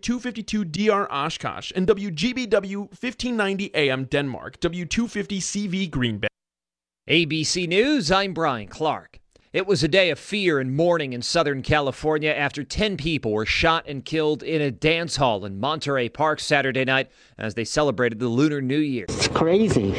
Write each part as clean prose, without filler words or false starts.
W252DR Oshkosh, and WGBW 1590 AM Denmark, W250 CV Green Bay. ABC News, I'm Brian Clark. It was a day of fear and mourning in Southern California after 10 people were shot and killed in a dance hall in Monterey Park Saturday night as they celebrated the Lunar New Year. It's crazy.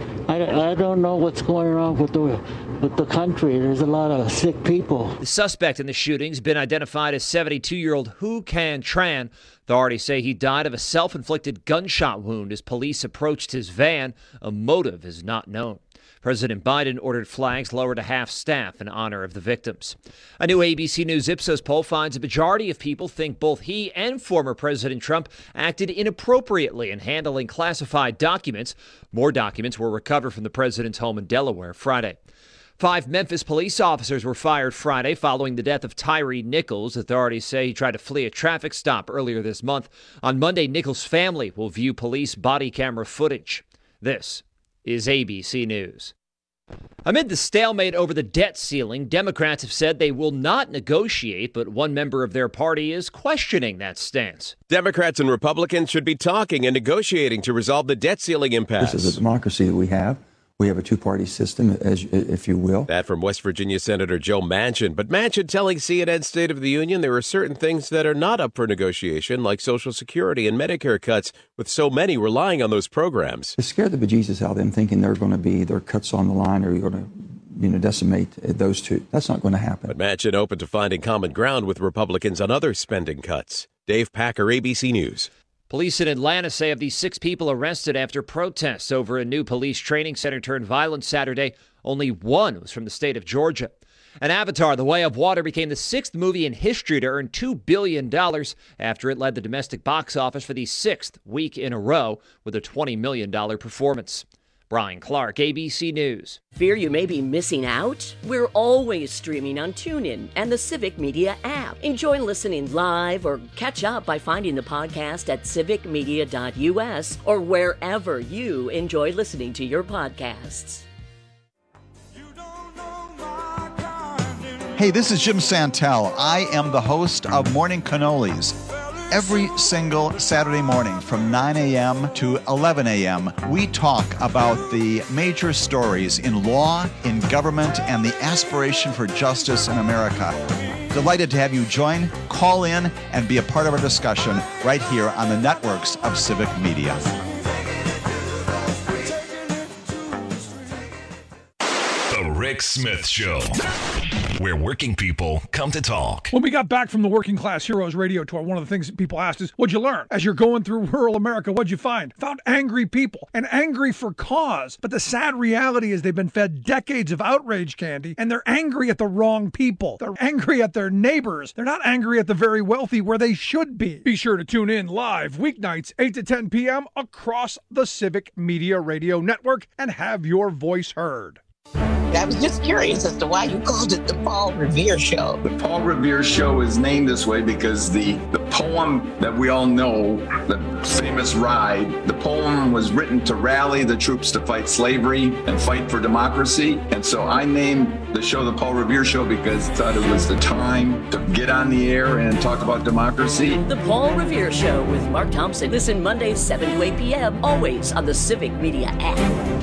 I don't know what's going on with the country. There's a lot of sick people. The suspect in the shooting's been identified as 72-year-old Hu Can Tran. Authorities say he died of a self-inflicted gunshot wound as police approached his van. A motive is not known. President Biden ordered flags lowered to half staff in honor of the victims. A new ABC News Ipsos poll finds a majority of people think both he and former President Trump acted inappropriately in handling classified documents. More documents were recovered from the president's home in Delaware Friday. 5 Memphis police officers were fired Friday following the death of Tyree Nichols. Authorities say he tried to flee a traffic stop earlier this month. On Monday, Nichols' family will view police body camera footage. This is ABC News. Amid the stalemate over the debt ceiling, Democrats have said they will not negotiate, but one member of their party is questioning that stance. Democrats and Republicans should be talking and negotiating to resolve the debt ceiling impasse. This is a democracy that we have. We have a two-party system, if you will. That from West Virginia Senator Joe Manchin. But Manchin telling CNN State of the Union there are certain things that are not up for negotiation, like Social Security and Medicare cuts, with so many relying on those programs. It scared the bejesus out of them, thinking they're going to be their cuts on the line, or you're going to decimate those two. That's not going to happen. But Manchin open to finding common ground with Republicans on other spending cuts. Dave Packer, ABC News. Police in Atlanta say of these 6 people arrested after protests over a new police training center turned violent Saturday, only 1 was from the state of Georgia. And Avatar: The Way of Water became the 6th movie in history to earn $2 billion after it led the domestic box office for the 6th week in a row with a $20 million performance. Brian Clark, ABC News. Fear you may be missing out? We're always streaming on TuneIn and the Civic Media app. Enjoy listening live or catch up by finding the podcast at civicmedia.us or wherever you enjoy listening to your podcasts. Hey, this is Jim Santel. I am the host of Morning Cannolis. Every single Saturday morning from 9 a.m. to 11 a.m., we talk about the major stories in law, in government, and the aspiration for justice in America. Delighted to have you join, call in, and be a part of our discussion right here on the networks of Civic Media. The Rick Smith Show, where working people come to talk. When we got back from the Working Class Heroes radio tour, one of the things that people asked is, what'd you learn? As you're going through rural America, what'd you find? Found angry people, and angry for cause. But the sad reality is they've been fed decades of outrage candy, and they're angry at the wrong people. They're angry at their neighbors. They're not angry at the very wealthy where they should be. Be sure to tune in live weeknights, 8 to 10 p.m. across the Civic Media Radio Network and have your voice heard. I was just curious as to why you called it the Paul Revere Show. The Paul Revere Show is named this way because the poem that we all know, the famous Ride, the poem was written to rally the troops to fight slavery and fight for democracy. And so I named the show the Paul Revere Show because I thought it was the time to get on the air and talk about democracy. The Paul Revere Show with Mark Thompson. Listen Mondays 7 to 8 p.m. always on the Civic Media app.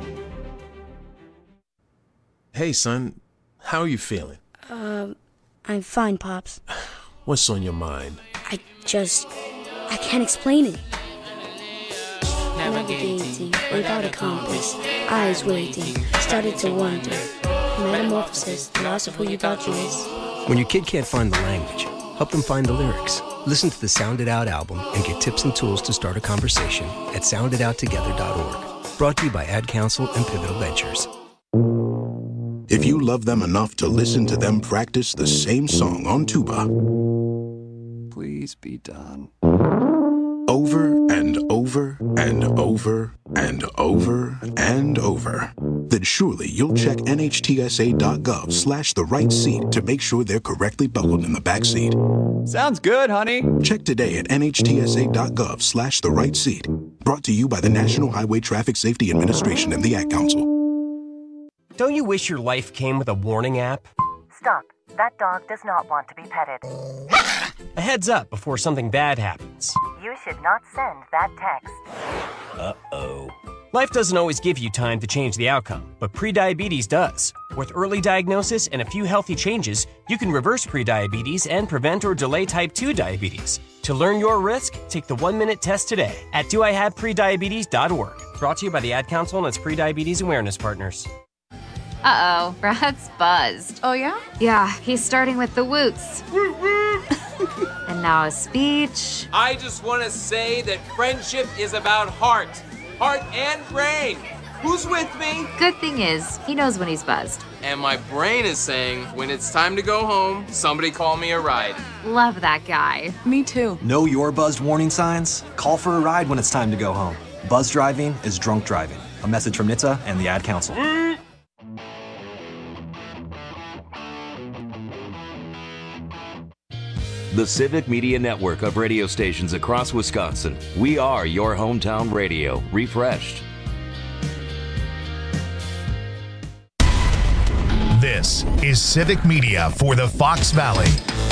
Hey, son, how are you feeling? I'm fine, Pops. What's on your mind? I can't explain it. Navigating without a compass, eyes waiting, started to wonder. Metamorphosis, the loss of who you thought you is. When your kid can't find the language, help them find the lyrics. Listen to the Sound It Out album and get tips and tools to start a conversation at soundidouttogether.org. Brought to you by Ad Council and Pivotal Ventures. If you love them enough to listen to them practice the same song on tuba, please be done. Over and over and over and over and over, then surely you'll check nhtsa.gov/the right seat to make sure they're correctly buckled in the back seat. Sounds good, honey. Check today at nhtsa.gov/the right seat. Brought to you by the National Highway Traffic Safety Administration and the Ad Council. Don't you wish your life came with a warning app? Stop. That dog does not want to be petted. A heads up before something bad happens. You should not send that text. Uh-oh. Life doesn't always give you time to change the outcome, but prediabetes does. With early diagnosis and a few healthy changes, you can reverse prediabetes and prevent or delay type 2 diabetes. To learn your risk, take the 1-minute test today at doihaveprediabetes.org. Brought to you by the Ad Council and its prediabetes awareness partners. Uh-oh, Brad's buzzed. Oh, yeah? Yeah, he's starting with the woots. And now a speech. I just want to say that friendship is about heart and brain. Who's with me? Good thing is, he knows when he's buzzed. And my brain is saying, when it's time to go home, somebody call me a ride. Love that guy. Me too. Know your buzzed warning signs? Call for a ride when it's time to go home. Buzz driving is drunk driving. A message from NHTSA and the Ad Council. The Civic Media Network of radio stations across Wisconsin. We are your hometown radio, refreshed. This is Civic Media for the Fox Valley.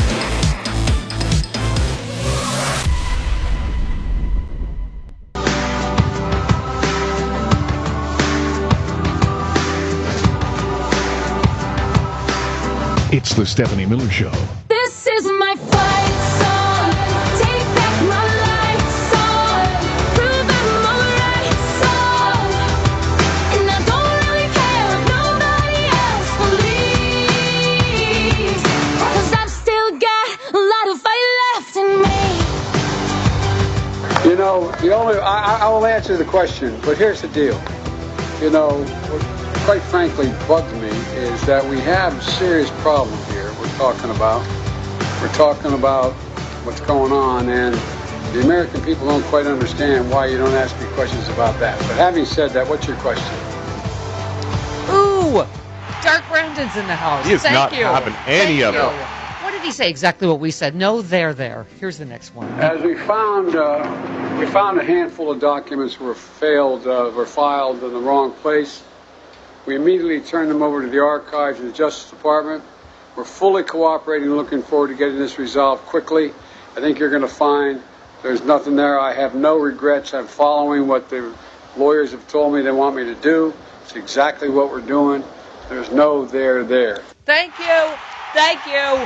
It's the Stephanie Miller Show. This is my fight song. Take back my life song. Prove I'm alright song. And I don't really care if nobody else believes. 'Cause I've still got a lot of fight left in me. You know, I will answer the question, but here's the deal. You know, what quite frankly bugs me is that we have a serious problem here we're talking about what's going on, and the American people don't quite understand why you don't ask me questions about that. But having said that, what's your question? Ooh, Dark Brandon's in the house. He is Thank not you. having any of Thank it. you. What did he say? Exactly what we said. No, they're there. Here's the next one. As we found a handful of documents were filed in the wrong place. We immediately turned them over to the archives of the Justice Department. We're fully cooperating and looking forward to getting this resolved quickly. I think you're going to find there's nothing there. I have no regrets. I'm following what the lawyers have told me they want me to do. It's exactly what we're doing. There's no there there. Thank you. Thank you.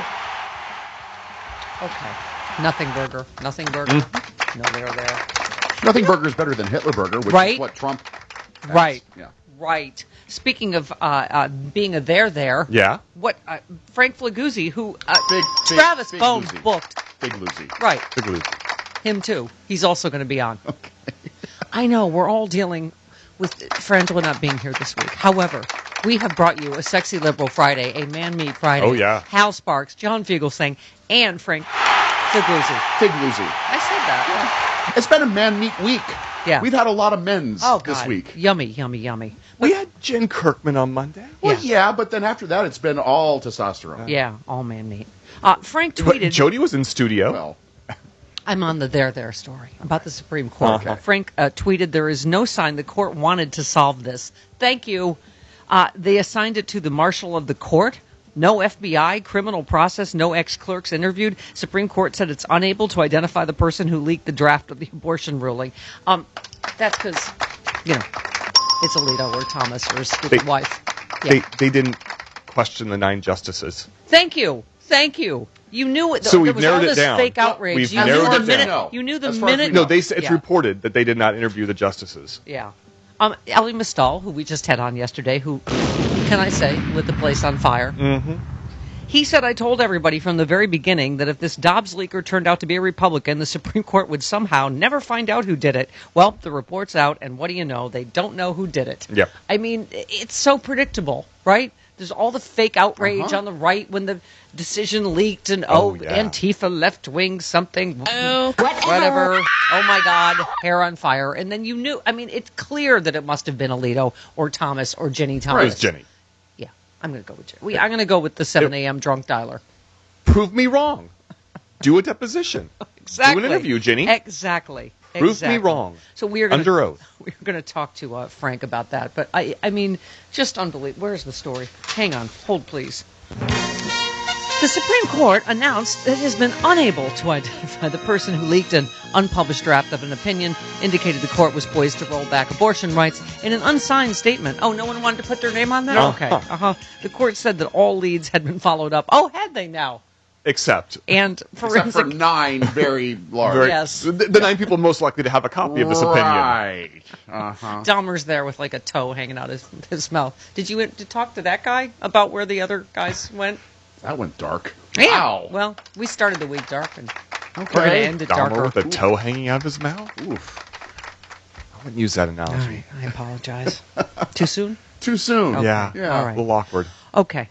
Okay. Nothing burger. Nothing burger. No, they're there. Nothing burger is better than Hitler burger, which Right. is what Trump has. Right. Yeah. Right. Speaking of being a there. Yeah. What Frank Flaguzzi, who Big Travis Bones Lucy. booked. Big Lucy. Right. Big Lucy. Him too. He's also going to be on. Okay. I know we're all dealing with Frangela not being here this week. However, we have brought you a Sexy Liberal Friday, a Man Meat Friday. Oh, yeah. Hal Sparks, John Fugelsang, and Frank Flaguzzi. Big Lucy. I said that. It's been a man meat week. Yeah. We've had a lot of men's this God. week. Yummy, yummy, yummy. We had Jen Kirkman on Monday. Well, yeah, but then after that, it's been all testosterone. Yeah, all man meat. Frank tweeted. Jody was in studio. Well, I'm on the there story about the Supreme Court. Okay. Frank tweeted, there is no sign the court wanted to solve this. Thank you. They assigned it to the marshal of the court. No FBI, criminal process, no ex-clerks interviewed. Supreme Court said it's unable to identify the person who leaked the draft of the abortion ruling. That's because, it's Alito or Thomas or his stupid wife. Yeah. They didn't question the 9 justices. Thank you. You knew it. So there we've was narrowed all it this down. fake outrage. We've You narrowed knew it the minute. down. You knew the As far as minute. No, it's Yeah. reported that they did not interview the justices. Yeah. Elie Mystal, who we just had on yesterday, who, can I say, lit the place on fire. Mm-hmm. He said, I told everybody from the very beginning that if this Dobbs leaker turned out to be a Republican, the Supreme Court would somehow never find out who did it. Well, the report's out, and what do you know? They don't know who did it. Yep. I mean, it's so predictable, right? There's all the fake outrage on the right when the decision leaked and, Antifa, left-wing, something, whatever. Oh, my God, hair on fire. And then you knew. I mean, it's clear that it must have been Alito or Thomas or Ginny Thomas. It was Ginny. Yeah, I'm going to go with Ginny. I'm going to go with the 7 a.m. drunk dialer. Prove me wrong. Do a deposition. Exactly. Do an interview, Ginny. Exactly. Prove me wrong. So we are going under oath. We're going to talk to Frank about that. But I mean, just unbelievable. Where's the story? Hang on. Hold, please. The Supreme Court announced that it has been unable to identify the person who leaked an unpublished draft of an opinion, indicated the court was poised to roll back abortion rights in an unsigned statement. Oh, no one wanted to put their name on that? No. Okay. The court said that all leads had been followed up. Oh, had they now? Except forensic... for 9 very large. Yes. The 9 people most likely to have a copy of this opinion. Right. Uh-huh. Dahmer's there with like a toe hanging out his mouth. Did you talk to that guy about where the other guys went? That went dark. Yeah. Wow. Well, we started the week dark, and we're Okay. going to end it Dahmer darker. with a toe hanging out of his mouth? Oof. I wouldn't use that analogy. I apologize. Too soon? Too soon. Okay. Yeah. All right. A little awkward. Okay.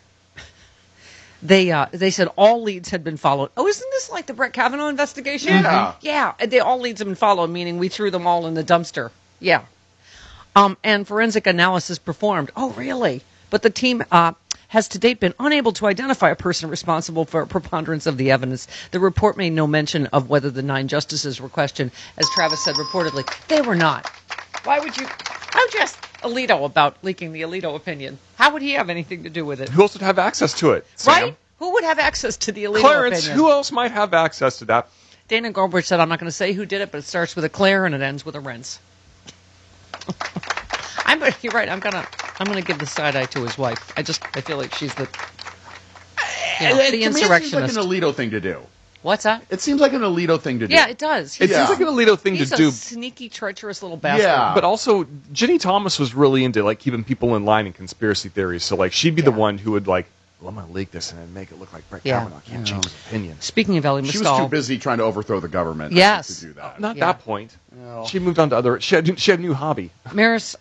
They said all leads had been followed. Oh, isn't this like the Brett Kavanaugh investigation? Yeah. Yeah. All leads have been followed, meaning we threw them all in the dumpster. Yeah. And forensic analysis performed. Oh, really? But the team has to date been unable to identify a person responsible for a preponderance of the evidence. The report made no mention of whether the 9 justices were questioned. As Travis said reportedly, they were not. Why would you ask Alito about leaking the Alito opinion? How would he have anything to do with it? Who else would have access to it? Sam? Right? Who would have access to the Alito Clarence, opinion? who else might have access to that? Dana Goldberg said, I'm not going to say who did it, but it starts with a Claire and it ends with a rinse. You're right. I'm gonna give the side eye to his wife. I feel like she's the To me, it insurrectionist. seems like an Alito thing to do. What's that? It seems like an Alito thing to do. Yeah, it does. It seems like an Alito thing He's to do. a sneaky, treacherous little bastard. Yeah. But also, Ginny Thomas was really into like keeping people in line in conspiracy theories. So like she'd be the one who would like, well, I'm gonna leak this and then make it look like Brett Kavanaugh can't change his opinion. Speaking of Ellie She was Mistal, too busy trying to overthrow the government. Yes. To do that. Not Yeah. that point. Well. She moved on to other. She had a new hobby. Maris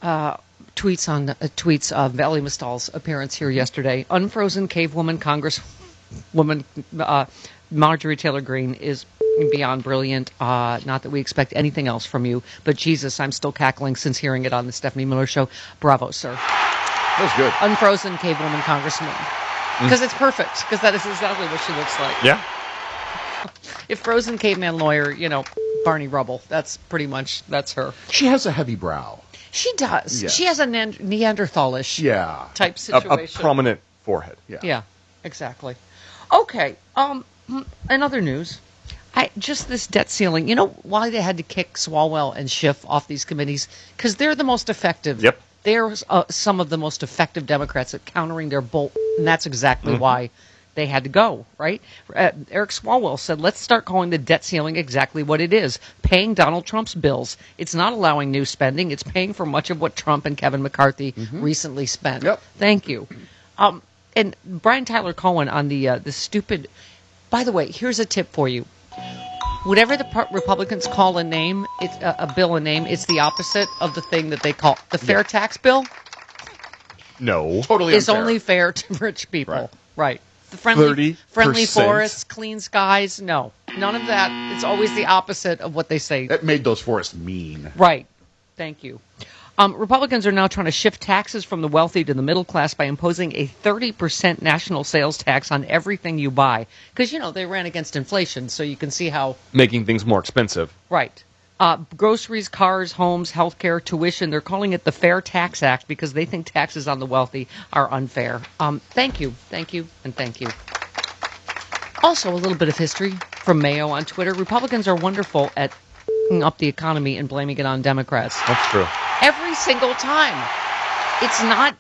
tweets of Ellie Mistal's appearance here yesterday. Unfrozen cavewoman Congresswoman Marjorie Taylor Greene is beyond brilliant. Not that we expect anything else from you, but Jesus, I'm still cackling since hearing it on the Stephanie Miller Show. Bravo, sir. That was good. Unfrozen cavewoman Congresswoman. Because it's perfect. Because that is exactly what she looks like. Yeah. If frozen caveman lawyer, Barney Rubble, that's her. She has a heavy brow. She does. Yeah. She has a Neanderthalish type A situation. prominent forehead. Yeah, exactly. Okay. In other news, just this debt ceiling. You know why they had to kick Swalwell and Schiff off these committees? Because they're the most effective. Yep. They're some of the most effective Democrats at countering their bull, and that's exactly why they had to go, right? Eric Swalwell said, let's start calling the debt ceiling exactly what it is, paying Donald Trump's bills. It's not allowing new spending. It's paying for much of what Trump and Kevin McCarthy recently spent. Yep. Thank you. And Brian Tyler Cohen on the stupid... By the way, here's a tip for you. Whatever the Republicans call a name, it's a bill a name, it's the opposite of the thing that they call the fair tax bill. No. Totally Is unfair. only fair to rich people. Right. The 30%. friendly forests, clean skies. No, none of that. It's always the opposite of what they say. It made those forests mean. Right. Thank you. Republicans are now trying to shift taxes from the wealthy to the middle class by imposing a 30% national sales tax on everything you buy. Because, they ran against inflation, so you can see how... Making things more expensive. Right. Groceries, cars, homes, healthcare, tuition. They're calling it the Fair Tax Act because they think taxes on the wealthy are unfair. Thank you, and thank you. Also, a little bit of history from Mayo on Twitter. Republicans are wonderful at up the economy and blaming it on Democrats. That's true. Every single time. It's not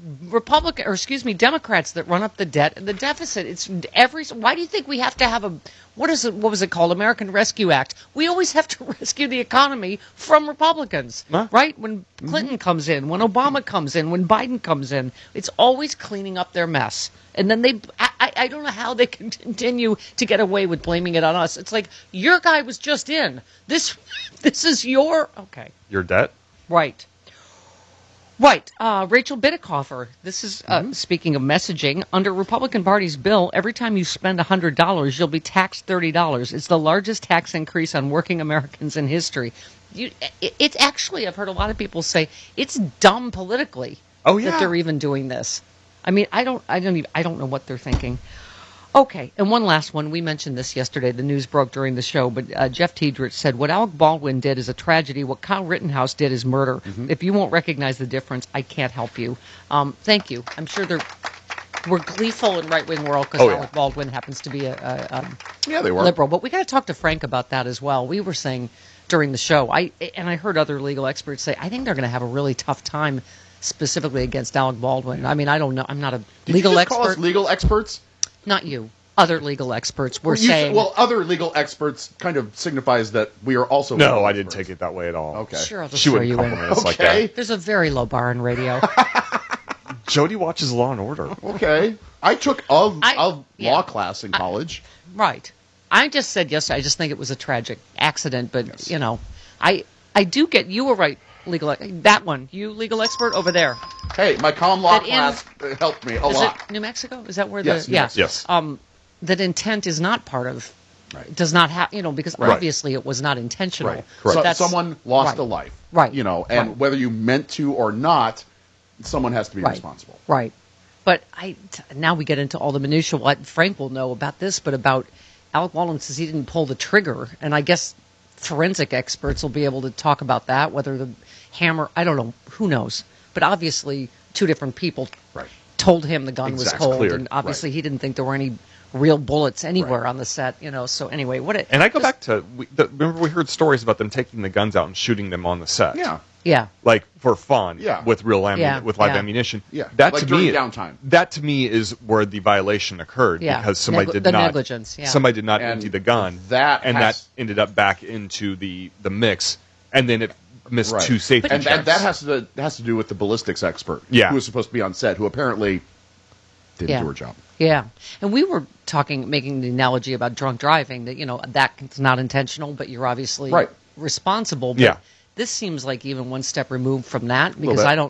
Democrats that run up the debt and the deficit. Why do you think we have to have what was it called? American Rescue Act. We always have to rescue the economy from Republicans, right? When Clinton comes in, when Obama comes in, when Biden comes in, it's always cleaning up their mess. And then I don't know how they can continue to get away with blaming it on us. It's like, your guy was just in. This is your debt? Right. Right. Rachel Bitecofer. This is, speaking of messaging, under Republican Party's bill, every time you spend $100, you'll be taxed $30. It's the largest tax increase on working Americans in history. It's actually, I've heard a lot of people say, it's dumb politically that they're even doing this. I mean, I don't know what they're thinking. Okay, and one last one. We mentioned this yesterday. The news broke during the show, but Jeff Tiedrich said, what Alec Baldwin did is a tragedy. What Kyle Rittenhouse did is murder. If you won't recognize the difference, I can't help you. Thank you. I'm sure we're gleeful in right-wing world because Alec Baldwin happens to be a they were liberal. But we got to talk to Frank about that as well. We were saying during the show, I heard other legal experts say, I think they're going to have a really tough time specifically against Alec Baldwin. I mean, I don't know. I'm not a legal expert. Call us legal experts? Not you. Other legal experts were saying... other legal experts kind of signifies that we are also... No, I didn't take it that way at all. Okay. Sure, I'll just she throw wouldn't you compliment in. us like that. There's a very low bar in radio. Jody watches Law and Order. Okay. I took a law class in college. Right. I just said yesterday, I just think it was a tragic accident, but, you know, I do get... You were right, legal... That one. You, legal expert, over there. Hey, my common law class helped me a lot. Is it New Mexico? Is that where yes, the... Yes. That intent is not part of... Right. Does not have... You know, because obviously it was not intentional. Right. Correct. So someone lost a life. Right. You know, and whether you meant to or not, someone has to be responsible. Right. But now we get into all the minutiae. What Frank will know about this, but about Alec Baldwin says he didn't pull the trigger. And I guess forensic experts will be able to talk about that, whether the hammer... I don't know. Who knows? But obviously, two different people told him the gun was cold. Cleared. And obviously he didn't think there were any real bullets anywhere on the set, you know. So anyway, and I go back to remember we heard stories about them taking the guns out and shooting them on the set. Yeah, like for fun. With real with live ammunition. That like to during me, downtime. That to me is where the violation occurred because somebody did not negligence. Yeah. Somebody did not empty the gun. That ended up back into the mix, and then it missed two safety checks. And that has to do with the ballistics expert. Who was supposed to be on set, who apparently didn't do her job. Yeah, and we were making the analogy about drunk driving, that, you know, that's not intentional, but you're obviously responsible. But this seems like even one step removed from that, because I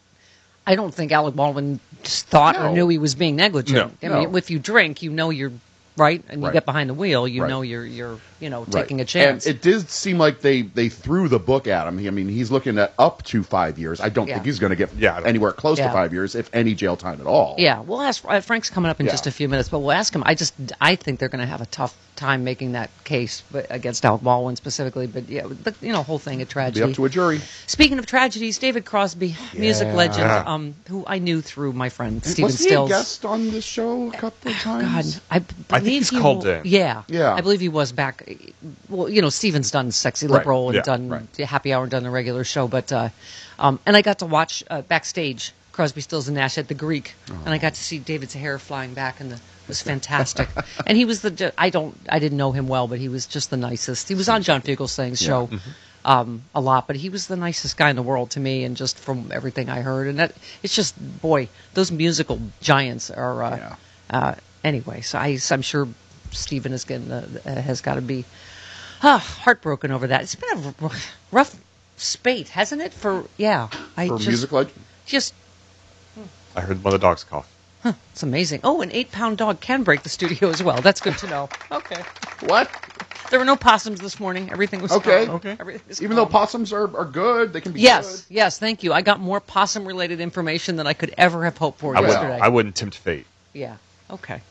don't think Alec Baldwin thought or knew he was being negligent. No. I mean, if you drink, you know you're right, and you get behind the wheel, you know you're taking a chance. And it did seem like they threw the book at him. I mean, he's looking at up to 5 years. I don't think he's going to get anywhere close to 5 years, if any jail time at all. Yeah, we'll ask. Frank's coming up in just a few minutes, but we'll ask him. I think they're going to have a tough time making that case against Alec Baldwin specifically. But whole thing a tragedy. Be up to a jury. Speaking of tragedies, David Crosby, music legend, who I knew through my friend Stephen Stills. Was he a guest on this show a couple of times? God, I think he's called in. Yeah. I believe he was back. Well, you know, Stephen's done Sexy Liberal and done Happy Hour and done the regular show, but and I got to watch backstage Crosby, Stills and Nash at the Greek, and I got to see David's hair flying back, and it was fantastic. And he was I didn't know him well, but he was just the nicest. He was on John Fugelsang's show a lot, but he was the nicest guy in the world to me, and just from everything I heard, and it's just, boy, those musical giants are. Anyway, so I'm sure Stephen is has got to be heartbroken over that. It's been a rough spate, hasn't it? For music legend. Just I heard one of the dogs cough. It's amazing. Oh, an 8-pound dog can break the studio as well. That's good to know. Okay. What? There were no possums this morning. Everything was okay. calm. Okay. Everything Even though possums are good, they can be good. Yes, thank you. I got more possum-related information than I could ever have hoped for yesterday. I wouldn't tempt fate. Yeah. Okay.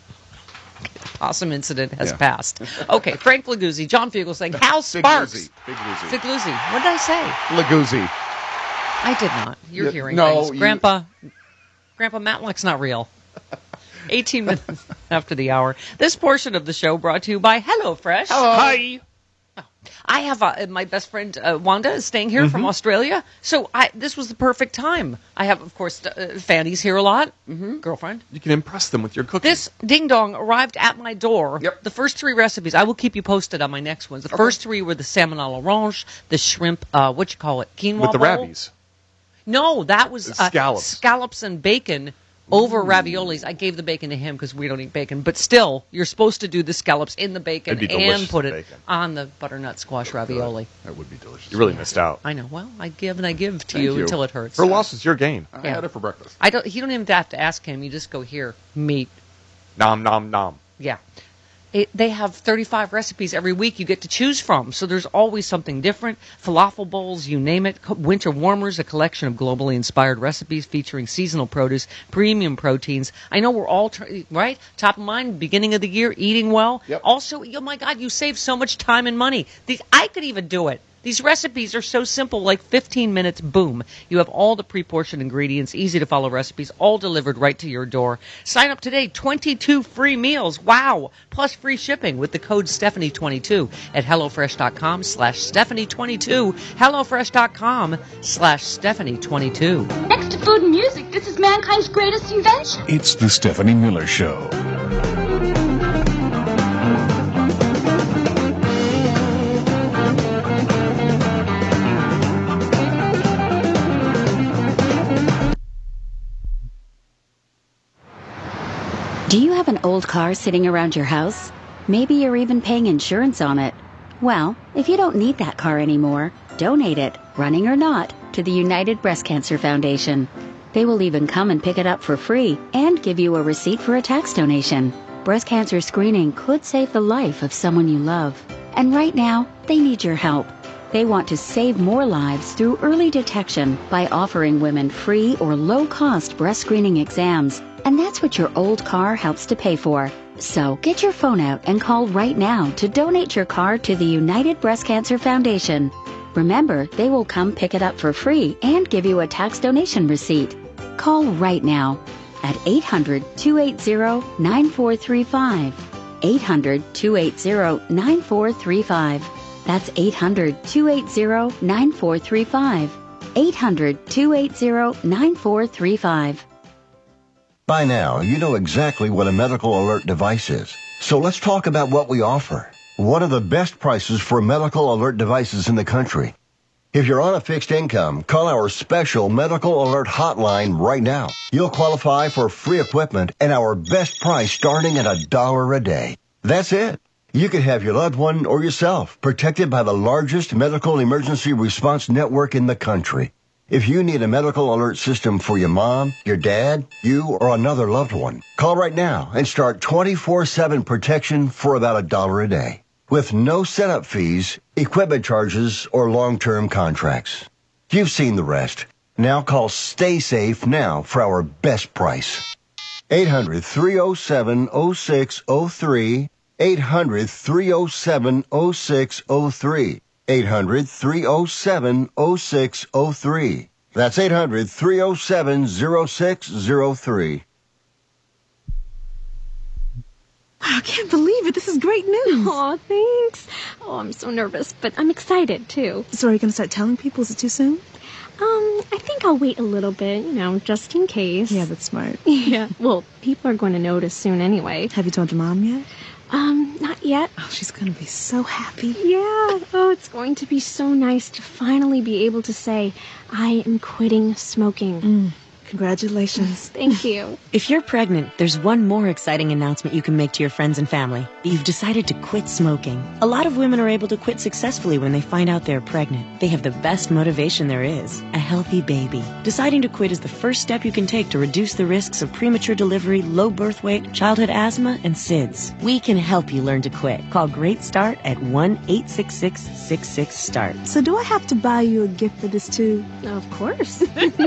Possum incident has passed. Okay, Frank Leguzzi, John Fugelsang, Hal Sparks. Big Luzzi. What did I say? Leguzzi. I did not. You're hearing things. Grandpa Matlock's not real. 18 minutes after the hour. This portion of the show brought to you by HelloFresh. Hello. Hi. I have my best friend Wanda is staying here from Australia, so this was the perfect time. I have, of course, Fanny's here a lot. Girlfriend. You can impress them with your cooking. This ding dong arrived at my door. Yep. The first 3 recipes, I will keep you posted on my next ones. The first 3 were the salmon à l'orange, the shrimp, quinoa with the bowl. rabbies. No, that was scallops. Scallops and bacon. Over raviolis. I gave the bacon to him because we don't eat bacon. But still, you're supposed to do the scallops in the bacon and put it on the butternut squash ravioli. That would be delicious. You really missed out. I know. Well, I give to you until it hurts. Her loss is your gain. I had it for breakfast. You don't even have to ask him. You just go, here, meat. Nom, nom, nom. Yeah. They have 35 recipes every week you get to choose from, so there's always something different. Falafel bowls, you name it. Winter warmers, a collection of globally inspired recipes featuring seasonal produce, premium proteins. I know we're all, right? Top of mind, beginning of the year, eating well. Yep. Also, oh my God, you save so much time and money. I could even do it. These recipes are so simple, like 15 minutes, boom. You have all the pre-portioned ingredients, easy to follow recipes, all delivered right to your door. Sign up today, 22 free meals, wow, plus free shipping with the code Stephanie22 at HelloFresh.com/Stephanie22, HelloFresh.com/Stephanie22. Next to food and music, this is mankind's greatest invention. It's the Stephanie Miller Show. Do you have an old car sitting around your house? Maybe you're even paying insurance on it. Well, if you don't need that car anymore, donate it, running or not, to the United Breast Cancer Foundation. They will even come and pick it up for free and give you a receipt for a tax donation. Breast cancer screening could save the life of someone you love. And right now, they need your help. They want to save more lives through early detection by offering women free or low-cost breast screening exams. And that's what your old car helps to pay for. So get your phone out and call right now to donate your car to the United Breast Cancer Foundation. Remember, they will come pick it up for free and give you a tax donation receipt. Call right now at 800-280-9435. 800-280-9435. That's 800-280-9435. 800-280-9435. By now, you know exactly what a medical alert device is. So let's talk about what we offer. One of the best prices for medical alert devices in the country. If you're on a fixed income, call our special medical alert hotline right now. You'll qualify for free equipment and our best price starting at $1 a day. That's it. You could have your loved one or yourself protected by the largest medical emergency response network in the country. If you need a medical alert system for your mom, your dad, you, or another loved one, call right now and start 24/7 protection for about $1 a day. With no setup fees, equipment charges, or long-term contracts. You've seen the rest. Now call Stay Safe now for our best price. 800-307-0603. 800-307-0603. 800-307-0603. That's 800-307-0603. I can't believe it. This is great news. Aw, thanks. Oh, I'm so nervous, but I'm excited, too. So are you going to start telling people? Is it too soon? I think I'll wait a little bit, just in case. Yeah, that's smart. Yeah. Well, people are going to notice soon anyway. Have you told your mom yet? Not yet. Oh, she's going to be so happy. Yeah. Oh, it's going to be so nice to finally be able to say, I am quitting smoking. Congratulations. Thank you. If you're pregnant, there's one more exciting announcement you can make to your friends and family. You've decided to quit smoking. A lot of women are able to quit successfully when they find out they're pregnant. They have the best motivation there is, a healthy baby. Deciding to quit is the first step you can take to reduce the risks of premature delivery, low birth weight, childhood asthma, and SIDS. We can help you learn to quit. Call Great Start at 1-866-66-START. So do I have to buy you a gift for this too? Of course.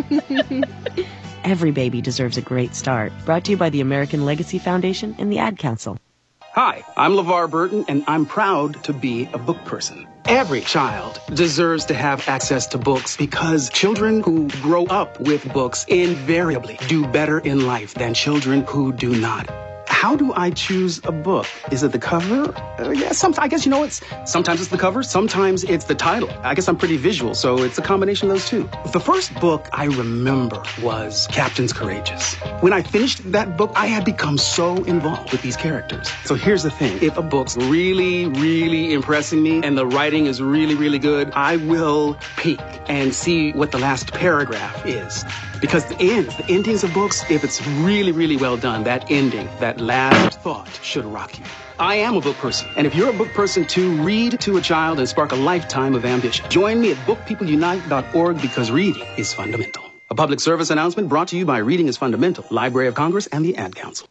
Every baby deserves a great start. Brought to you by the American Legacy Foundation and the Ad Council. Hi, I'm LeVar Burton, and I'm proud to be a book person. Every child deserves to have access to books because children who grow up with books invariably do better in life than children who do not. How do I choose a book? Is it the cover? Yeah, I guess, sometimes it's the cover, sometimes it's the title. I guess I'm pretty visual, so it's a combination of those two. The first book I remember was Captain's Courageous. When I finished that book, I had become so involved with these characters. So here's the thing. If a book's really, really impressing me and the writing is really, really good, I will peek and see what the last paragraph is. Because the endings of books, if it's really, really well done, that ending, that last thought should rock you. I am a book person, and if you're a book person too, read to a child and spark a lifetime of ambition. Join me at bookpeopleunite.org because reading is fundamental. A public service announcement brought to you by Reading is Fundamental, Library of Congress, and the Ad Council.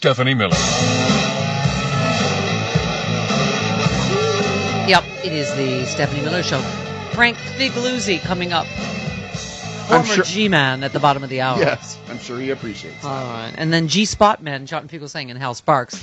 Stephanie Miller. Yep, it is the Stephanie Miller Show. Frank Figluzzi coming up. Former G-Man at the bottom of the hour. Yes, I'm sure he appreciates that. All right. And then G-Spot Man, John Fugelsang and Hal Sparks.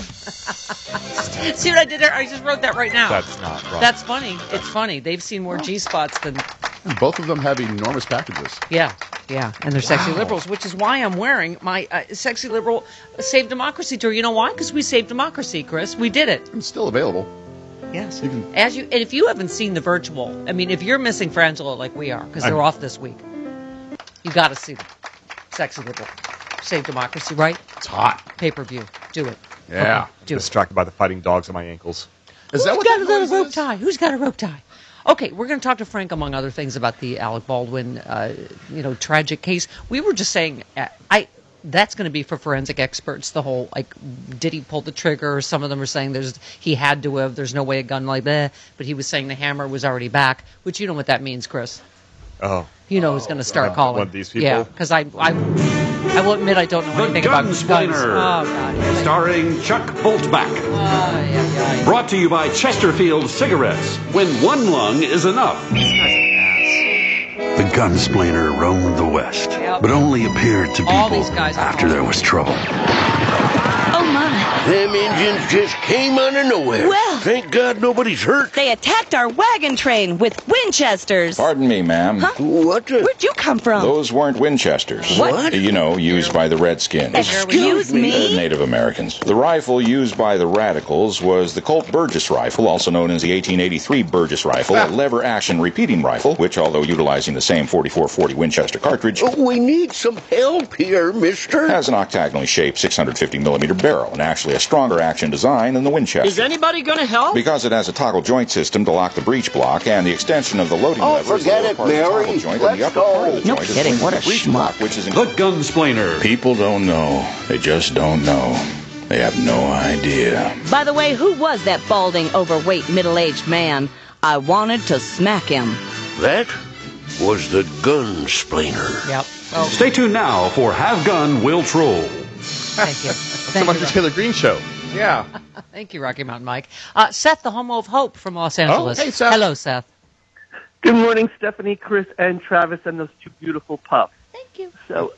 See what I did there? I just wrote that right now. That's not right. That's funny. It's funny. They've seen more G-Spots than... Both of them have enormous packages. Yeah. And they're sexy liberals, which is why I'm wearing my sexy liberal Save Democracy tour. You know why? Because we saved democracy, Chris. We did it. It's still available. Yes. And if you haven't seen the virtual, I mean, if you're missing Frangela like we are, because they're off this week, you got to see them. Sexy liberal. Save democracy, right? It's hot. Pay-per-view. Do it. Yeah. Okay, do distracted by the fighting dogs on my ankles. Who's got a little rope tie? Who's got a rope tie? Okay, we're going to talk to Frank, among other things, about the Alec Baldwin, tragic case. We were just saying, that's going to be for forensic experts. The whole, did he pull the trigger? Some of them are saying he had to have. There's no way a gun like that. But he was saying the hammer was already back, which you know what that means, Chris. Oh. You know who's going to start calling. One of these people? Yeah, because I will admit I don't know anything about guns. Gunsplainer, Oh, God. starring Chuck Boltback. Brought to you by Chesterfield Cigarettes. When one lung is enough. The Gunsplainer roamed the West, but only appeared to people after there was trouble. Oh, my. Them Indians just came out of nowhere. Well. Thank God nobody's hurt. They attacked our wagon train with Winchesters. Pardon me, ma'am. Huh? Where'd you come from? Those weren't Winchesters. What? You know, used by the Redskins. Excuse me? Native Americans. The rifle used by the Radicals was the Colt Burgess rifle, also known as the 1883 Burgess rifle, a lever-action repeating rifle, which, although utilizing the same 44-40 Winchester cartridge... We need some help here, mister. ...has an octagonally shaped 650mm barrel, and actually a stronger action design than the Winchester. Is anybody going to help? Because it has a toggle joint system to lock the breech block, and the extension of the loading lever is the forget lower it, part of the Mary. toggle joint, and the upper part of the No joint kidding. is What a the breech block, which is... The Gunsplainer. People don't know. They just don't know. They have no idea. By the way, who was that balding, overweight, middle-aged man? I wanted to smack him. That was the Gunsplainer. Yep. Oh. Stay tuned now for Have Gun Will Troll. Thank you. Some like the Taylor Green Show. Yeah. Thank you, Rocky Mountain Mike. Seth, the Homo of Hope from Los Angeles. hey, Seth. Hello, Seth. Good morning, Stephanie, Chris, and Travis, and those two beautiful pups. Thank you. So,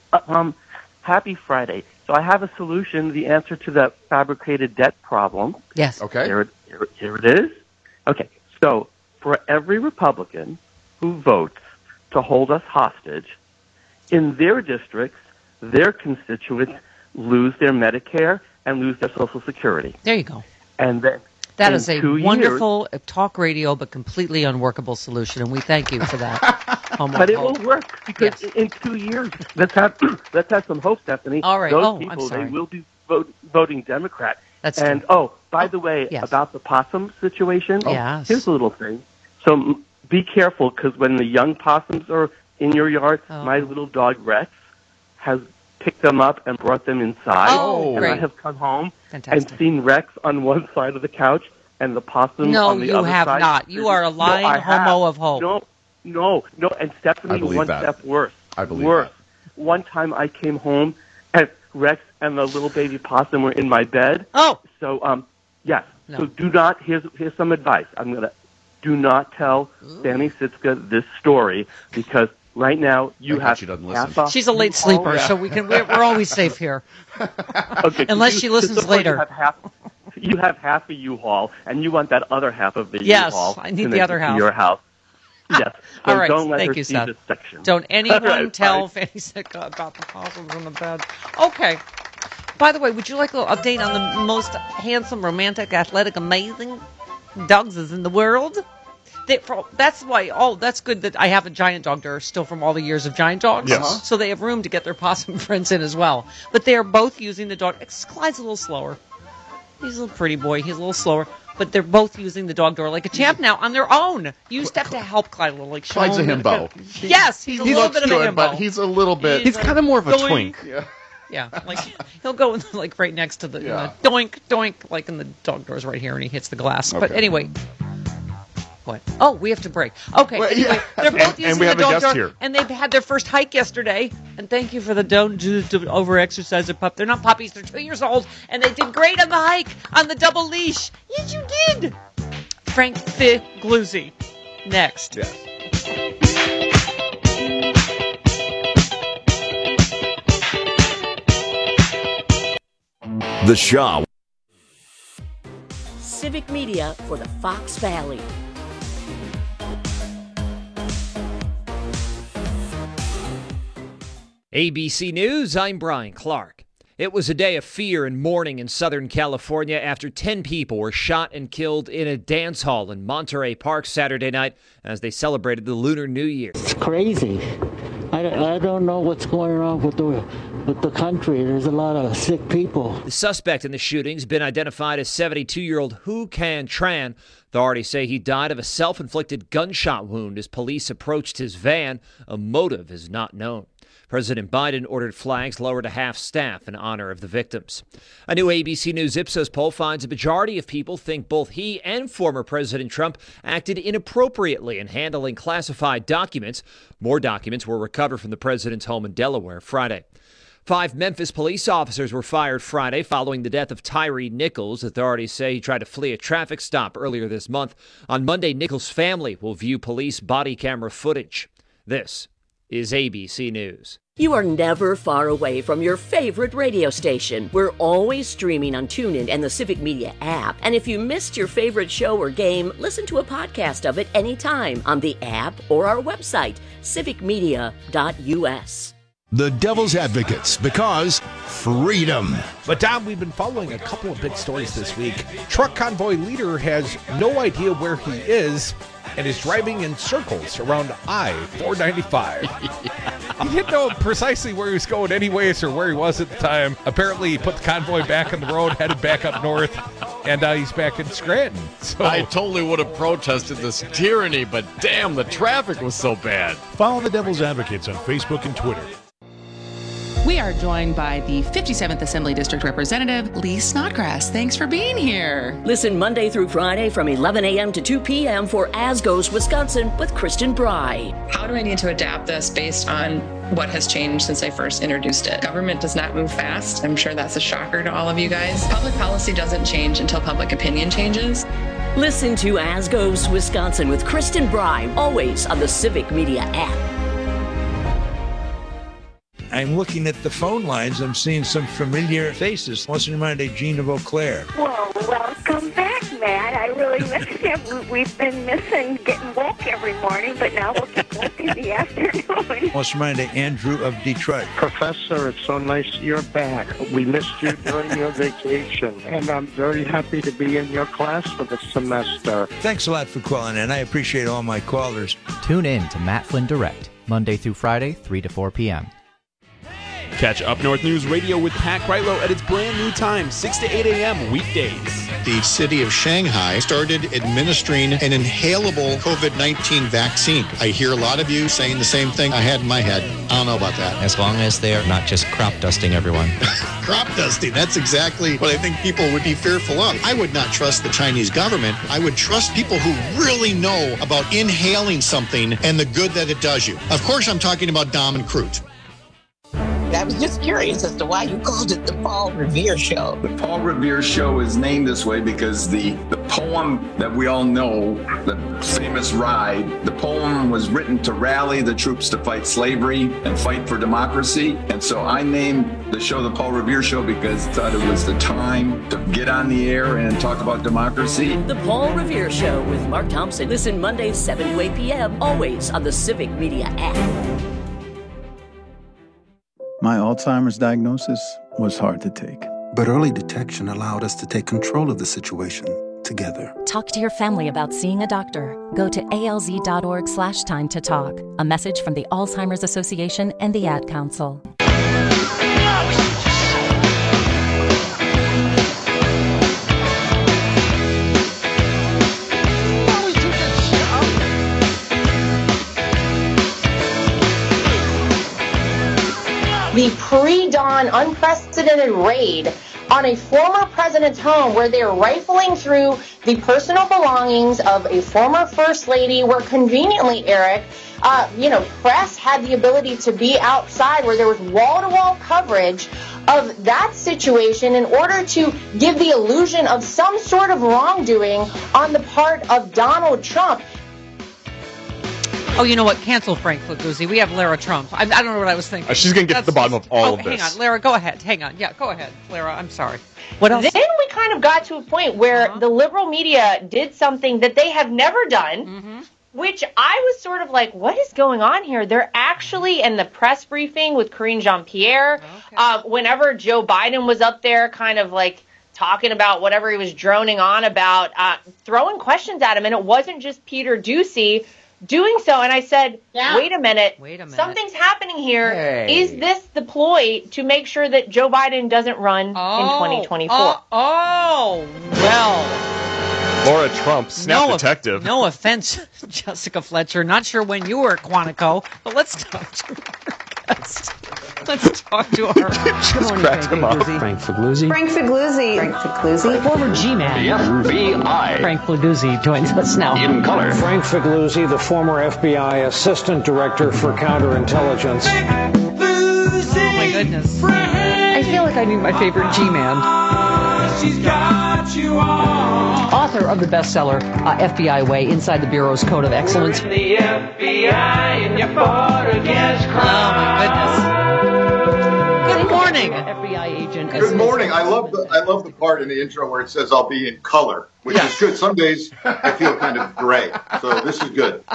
happy Friday. So I have a solution, the answer to that fabricated debt problem. Yes. Okay. Here it is. Okay, so for every Republican who votes to hold us hostage, in their districts, their constituents lose their Medicare and lose their Social Security. There you go. And then that in is a 2 wonderful talk radio, but completely unworkable solution, and we thank you for that. Homo But of it Hope. will work because in 2 years, let's have some hope, Stephanie. All right. Those I'm people, sorry. they will be voting Democrat. That's and true. by the way, yes. about the possum situation. Yes. Here's a little thing. So be careful because when the young possums are in your yard, my little dog Rex has picked them up and brought them inside. Oh, and great. I have come home Fantastic. and seen Rex on one side of the couch and the possum No, on the you other have side. not. You are a lying I have. Homo of Hope. No. And I Stephanie, believe one that. step worse. I believe worse. One time I came home and Rex and the little baby possum were in my bed. Oh. So, yes. No. So do not, here's some advice. Do not tell Danny Sitska this story because right now you have she doesn't half listen. a She's a late sleeper, so we're always safe here. Okay, Unless she listens suppose later. You have half a U-Haul, and you want that other half of the Yes, U-Haul I need the connected other to half. your house. Yes. So All right, don't let thank her you, see Seth. this section. Don't anyone All right, tell bye. Fanny Sitka about the possums in the bed. Okay. By the way, would you like a little update on the most handsome, romantic, athletic, amazing dogs in the world? That's why. Oh, that's good that I have a giant dog there still from all the years of giant dogs. Yes. So they have room to get their possum friends in as well. But they are both using the dog. Clyde's a little slower. He's a little pretty boy. He's a little slower. But they're both using the dog door like a champ now on their own. You used to have to help Clyde a little. Like Clyde's a himbo. Yes, he's a little bit of a himbo. But he's a little bit. He's kind of more of a Doink. twink. Yeah. Yeah, like he'll go in, like right next to the doink, doink, like in the dog doors right here, and he hits the glass. But Okay. anyway, What? Oh, we have to break. Okay. Well, anyway, yeah. they're both using we have the a dog guest door, here. and they've had their first hike yesterday. And thank you for the don't over-exercise a pup. They're not puppies. They're 2 years old, and they did great on the hike on the double leash. Yes, you did. Frank Figluzzi. Next. Yes. The Shaw. Civic Media for the Fox Valley. ABC News, I'm Brian Clark. It was a day of fear and mourning in Southern California after 10 people were shot and killed in a dance hall in Monterey Park Saturday night as they celebrated the Lunar New Year. It's crazy. I don't know what's going on with the country. There's a lot of sick people. The suspect in the shooting's been identified as 72-year-old Hu Can Tran. Authorities say he died of a self-inflicted gunshot wound as police approached his van. A motive is not known. President Biden ordered flags lowered to half staff in honor of the victims. A new ABC News Ipsos poll finds a majority of people think both he and former President Trump acted inappropriately in handling classified documents. More documents were recovered from the president's home in Delaware Friday. 5 Memphis police officers were fired Friday following the death of Tyree Nichols. Authorities say he tried to flee a traffic stop earlier this month. On Monday, Nichols' family will view police body camera footage. This is ABC News. You are never far away from your favorite radio station. We're always streaming on TuneIn and the Civic Media app. And if you missed your favorite show or game, listen to a podcast of it anytime on the app or our website, civicmedia.us. The Devil's Advocates, because freedom. But Dom, we've been following a couple of big stories this week. Truck convoy leader has no idea where he is and is driving in circles around I-495. He didn't know precisely where he was going anyways or where he was at the time. Apparently, he put the convoy back on the road, headed back up north, and he's back in Scranton. So I totally would have protested this tyranny, but damn, the traffic was so bad. Follow the Devil's Advocates on Facebook and Twitter. We are joined by the 57th Assembly District Representative, Lee Snodgrass. Thanks for being here. Listen Monday through Friday from 11 a.m. to 2 p.m. for As Goes Wisconsin with Kristen Bry. How do I need to adapt this based on what has changed since I first introduced it? Government does not move fast. I'm sure that's a shocker to all of you guys. Public policy doesn't change until public opinion changes. Listen to As Goes Wisconsin with Kristen Bry, always on the Civic Media app. I'm looking at the phone lines. I'm seeing some familiar faces. What's in mind of Gene of Eau Claire? Well, welcome back, Matt. I really miss you. We've been missing getting woke every morning, but now we'll get woke in the afternoon. What's in mind of Andrew of Detroit? Professor, it's so nice you're back. We missed you during your vacation, and I'm very happy to be in your class for the semester. Thanks a lot for calling in. I appreciate all my callers. Tune in to Matt Flynn Direct, Monday through Friday, 3 to 4 p.m. Catch Up North News Radio with Pat Kreitlow at its brand new time, 6 to 8 a.m. weekdays. The city of Shanghai started administering an inhalable COVID-19 vaccine. I hear a lot of you saying the same thing I had in my head. I don't know about that. As long as they are not just crop dusting everyone. Crop dusting, that's exactly what I think people would be fearful of. I would not trust the Chinese government. I would trust people who really know about inhaling something and the good that it does you. Of course, I'm talking about Dom and Crute. I was just curious as to why you called it the Paul Revere Show. The Paul Revere Show is named this way because the poem that we all know, the famous Ride, the poem was written to rally the troops to fight slavery and fight for democracy. And so I named the show the Paul Revere Show because I thought it was the time to get on the air and talk about democracy. The Paul Revere Show with Mark Thompson. Listen Mondays 7 to 8 p.m. always on the Civic Media app. My Alzheimer's diagnosis was hard to take. But early detection allowed us to take control of the situation together. Talk to your family about seeing a doctor. Go to alz.org/time to talk. A message from the Alzheimer's Association and the Ad Council. the pre-dawn unprecedented raid on a former president's home where they're rifling through the personal belongings of a former first lady, where conveniently, Eric, press had the ability to be outside, where there was wall-to-wall coverage of that situation in order to give the illusion of some sort of wrongdoing on the part of Donald Trump. Oh, you know what? Cancel Frank Fligguzzi. We have Lara Trump. I don't know what I was thinking. She's going to get to the bottom of all of this. Hang on, Lara, go ahead. Hang on. Yeah, go ahead, Lara. I'm sorry. What else? Then we kind of got to a point where the liberal media did something that they have never done, which I was sort of like, what is going on here? They're actually in the press briefing with Karine Jean-Pierre, whenever Joe Biden was up there kind of like talking about whatever he was droning on about, throwing questions at him. And it wasn't just Peter Doocy doing so. And I said, wait a minute. Something's happening here. Hey. Is this the ploy to make sure that Joe Biden doesn't run in 2024? Well. Laura Trump, snap detective. No offense, Jessica Fletcher. Not sure when you were at Quantico, but let's talk to our guest. Let's talk to our... Just cracked him up. Frank Fligguzzi. Frank Fligguzzi. Frank Fligguzzi. Former G-Man. The FBI. Frank Fligguzzi joins us now. In color. Frank Fligguzzi, the former FBI Assistant Director for Counterintelligence. Oh, my goodness. I feel like I need my favorite G-Man. She's got you on. Author of the bestseller, FBI Way, Inside the Bureau's Code of Excellence. The FBI and your fought against crime. Oh, my goodness. Good morning, FBI agent. Good morning. I love the part in the intro where it says I'll be in color, which is good. Some days I feel kind of gray, so this is good.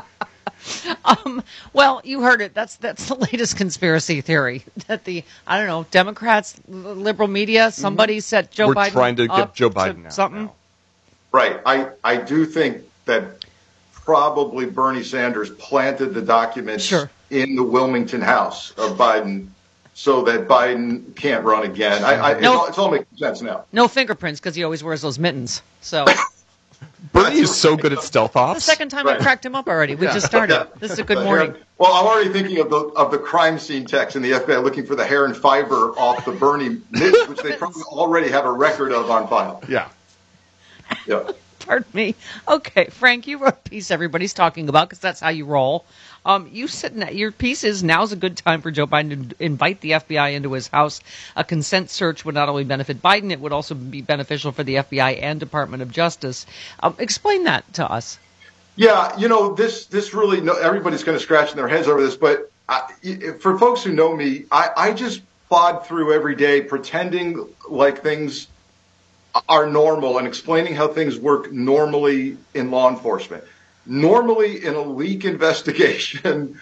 Well, you heard it. That's the latest conspiracy theory that Democrats, liberal media, somebody set Joe Biden. We're trying to get Joe Biden out. Something. Right. I do think that probably Bernie Sanders planted the documents in the Wilmington house of Biden so that Biden can't run again. It's all making sense now. No fingerprints because he always wears those mittens. So. Bernie is so good at stealth ops. The second time I cracked him up already. We just started. This is a good morning. Well, I'm already thinking of the crime scene techs in the FBI looking for the hair and fiber off the Bernie mitts, which they probably already have a record of on file. Yeah. Yeah. Pardon me. Okay, Frank, you wrote a piece everybody's talking about because that's how you roll. Your piece is now's a good time for Joe Biden to invite the FBI into his house. A consent search would not only benefit Biden, it would also be beneficial for the FBI and Department of Justice. Explain that to us. Yeah, this really, everybody's kind of scratching their heads over this, but for folks who know me, I just plod through every day pretending like things are normal and explaining how things work normally in law enforcement. Normally in a leak investigation,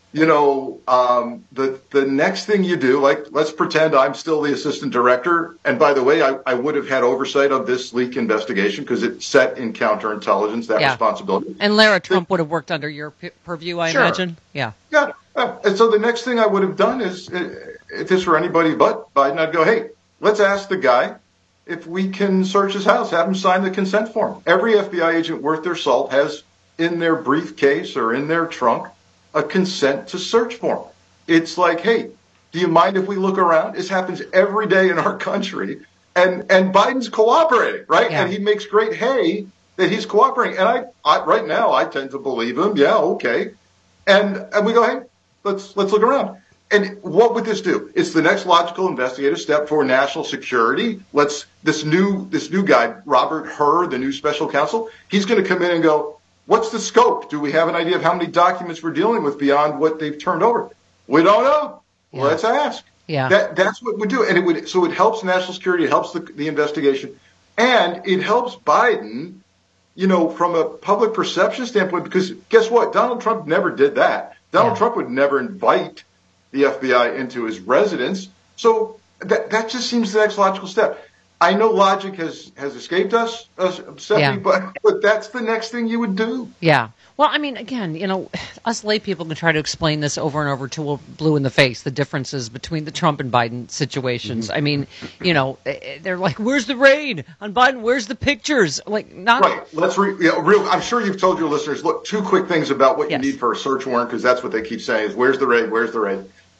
the next thing you do, like let's pretend I'm still the assistant director. And by the way, I would have had oversight of this leak investigation because it's set in counterintelligence, that responsibility. And Lara Trump would have worked under your purview, I imagine. Yeah. Yeah. And so the next thing I would have done is, if this were anybody but Biden, I'd go, hey, let's ask the guy if we can search his house, have him sign the consent form. Every FBI agent worth their salt has in their briefcase or in their trunk a consent to search form. It's like, hey, do you mind if we look around? This happens every day in our country. And Biden's cooperating, right? Yeah. And he makes great hay that he's cooperating. And I right now, I tend to believe him. Yeah, okay. And we go, hey, let's look around. And what would this do? It's the next logical investigative step for national security. This new guy, Robert Hur, the new special counsel, he's going to come in and go, what's the scope? Do we have an idea of how many documents we're dealing with beyond what they've turned over? We don't know. Yeah. Let's ask. Yeah. That's what we do. And it helps national security, it helps the investigation, and it helps Biden, from a public perception standpoint, because guess what? Donald Trump never did that. Donald Trump would never invite the FBI into his residence. So that just seems the next logical step. I know logic has escaped us, Stephanie, but that's the next thing you would do. Yeah. Well, I mean, again, us lay people can try to explain this over and over till we're blue in the face, the differences between the Trump and Biden situations. Mm-hmm. I mean, they're like, where's the raid on Biden? Where's the pictures? Like, not right. Let's I'm sure you've told your listeners, look, two quick things about what you need for a search warrant, because that's what they keep saying is, where's the raid? Where's the raid?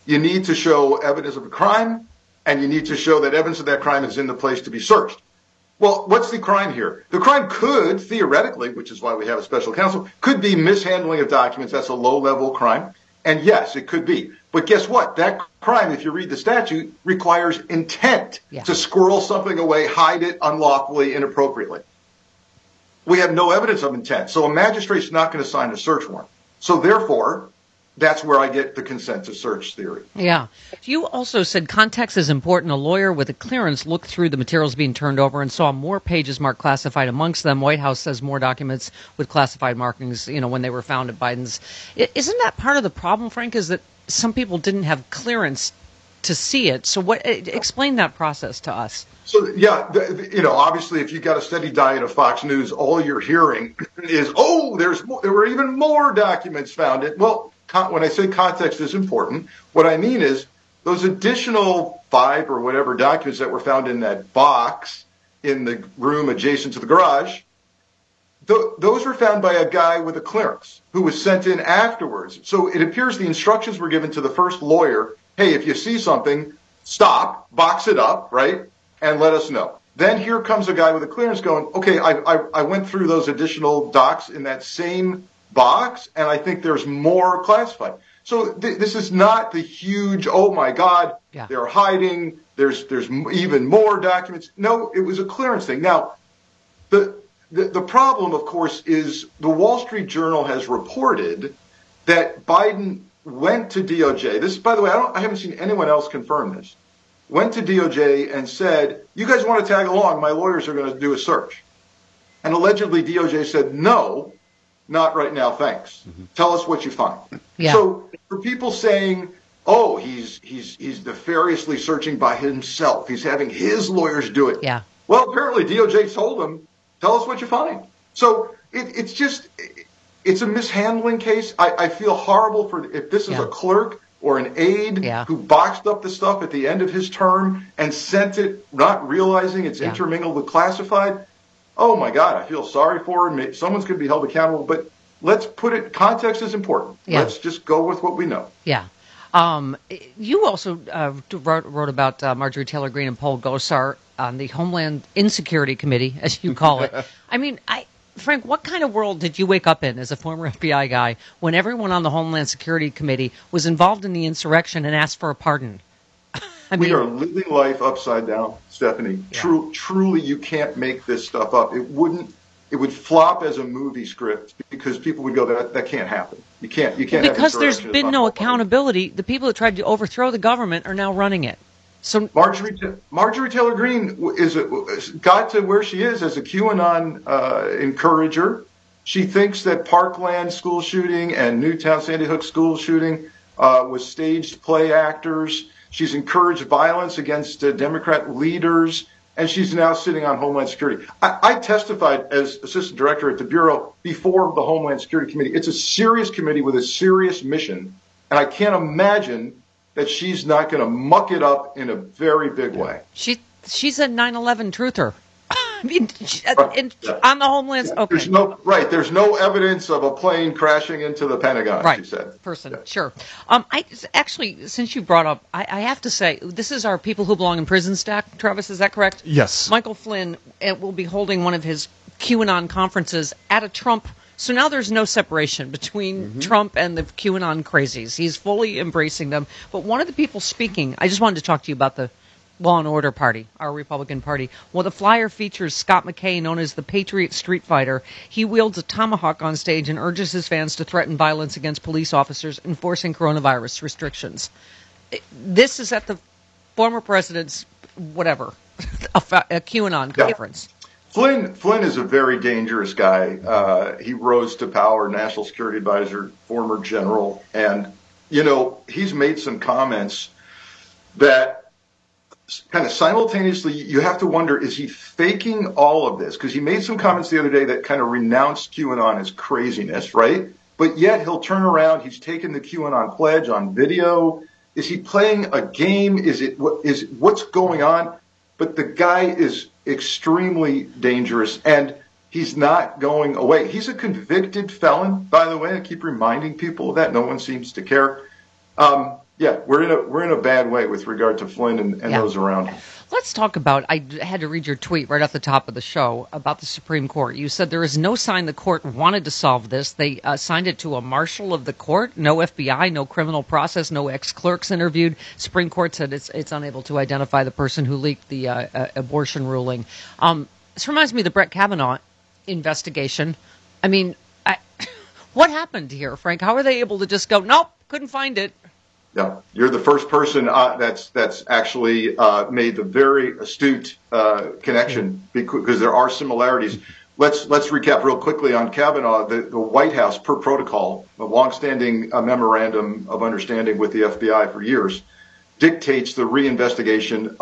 You need to show evidence of a crime, and you need to show that evidence of that crime is in the place to be searched. Well, what's the crime here? The crime could, theoretically, which is why we have a special counsel, could be mishandling of documents. That's a low-level crime. And yes, it could be. But guess what? That crime, if you read the statute, requires intent to squirrel something away, hide it unlawfully, inappropriately. We have no evidence of intent. So a magistrate's not going to sign a search warrant. So therefore, that's where I get the consent to search theory. Yeah. You also said context is important. A lawyer with a clearance looked through the materials being turned over and saw more pages marked classified amongst them. White House says more documents with classified markings, when they were found at Biden's. Isn't that part of the problem, Frank, is that some people didn't have clearance to see it? So explain that process to us. So, yeah, obviously, if you've got a steady diet of Fox News, all you're hearing is, there were even more documents found. Well, when I say context is important, what I mean is those additional 5 or whatever documents that were found in that box in the room adjacent to the garage, those were found by a guy with a clearance who was sent in afterwards. So it appears the instructions were given to the first lawyer, hey, if you see something, stop, box it up, right, and let us know. Then here comes a guy with a clearance going, okay, I went through those additional docs in that same box, and I think there's more classified. So this is not the huge, oh my God, they're hiding, there's even more documents. No, it was a clearance thing. Now, the problem, of course, is the Wall Street Journal has reported that Biden went to DOJ. This, by the way, I haven't seen anyone else confirm this. Went to DOJ and said, you guys want to tag along, my lawyers are going to do a search. And allegedly DOJ said, no, not right now, thanks. Tell us what you find. Yeah. So for people saying, oh, he's nefariously searching by himself, he's having his lawyers do it. Yeah. Well, apparently DOJ told him, tell us what you find. So it's a mishandling case. I feel horrible if this is a clerk or an aide who boxed up the stuff at the end of his term and sent it, not realizing it's intermingled with classified. Oh my God, I feel sorry for him. Someone's going to be held accountable, but let's put it, context is important. Yeah. Let's just go with what we know. Yeah. You also wrote about Marjorie Taylor Greene and Paul Gosar on the Homeland Insecurity Committee, as you call it. I mean, Frank, what kind of world did you wake up in as a former FBI guy when everyone on the Homeland Security Committee was involved in the insurrection and asked for a pardon? We are living life upside down, Stephanie. Yeah. Truly, you can't make this stuff up. It would flop as a movie script because people would go, that can't happen. You can't. Because there's been no accountability. The people that tried to overthrow the government are now running it. So Marjorie Taylor Greene got to where she is as a QAnon encourager. She thinks that Parkland school shooting and Newtown Sandy Hook school shooting was staged play actors. She's encouraged violence against Democrat leaders, and she's now sitting on Homeland Security. I testified as assistant director at the Bureau before the Homeland Security Committee. It's a serious committee with a serious mission, and I can't imagine that she's not going to muck it up in a very big way. She's a 9/11 truther. I mean, on the Homeland. Okay. There's no evidence of a plane crashing into the Pentagon. Right. She said. Sure. Actually, since you brought up, I have to say this is our People Who Belong in Prison stack. Travis, is that correct? Yes. Michael Flynn will be holding one of his QAnon conferences at a Trump. So now there's no separation between Trump and the QAnon crazies. He's fully embracing them. But one of the people speaking, I just wanted to talk to you about the Law and Order Party, our Republican Party. Well, the flyer features Scott McKay, known as the Patriot Street Fighter. He wields a tomahawk on stage and urges his fans to threaten violence against police officers enforcing coronavirus restrictions. This is at the former president's, whatever, a QAnon conference. Flynn is a very dangerous guy. He rose to power, National Security Advisor, former general. And, he's made some comments that kind of simultaneously, you have to wonder, is he faking all of this? Because he made some comments the other day that kind of renounced QAnon as craziness, right? But yet he'll turn around. He's taken the QAnon pledge on video. Is he playing a game? What's going on? But the guy is extremely dangerous, and he's not going away. He's a convicted felon, by the way. I keep reminding people of that. No one seems to care. yeah, we're in a bad way with regard to Flynn and those around him. Let's talk about, I had to read your tweet right off the top of the show about the Supreme Court. You said there is no sign the court wanted to solve this. They assigned it to a marshal of the court, no FBI, no criminal process, no ex-clerks interviewed. Supreme Court said it's unable to identify the person who leaked the abortion ruling. This reminds me of the Brett Kavanaugh investigation. I mean, what happened here, Frank? How are they able to just go, nope, couldn't find it? Yeah, you're the first person that's actually made the very astute connection because there are similarities. Let's recap real quickly on Kavanaugh. The White House, per protocol, a longstanding memorandum of understanding with the FBI for years, dictates the reinvestigation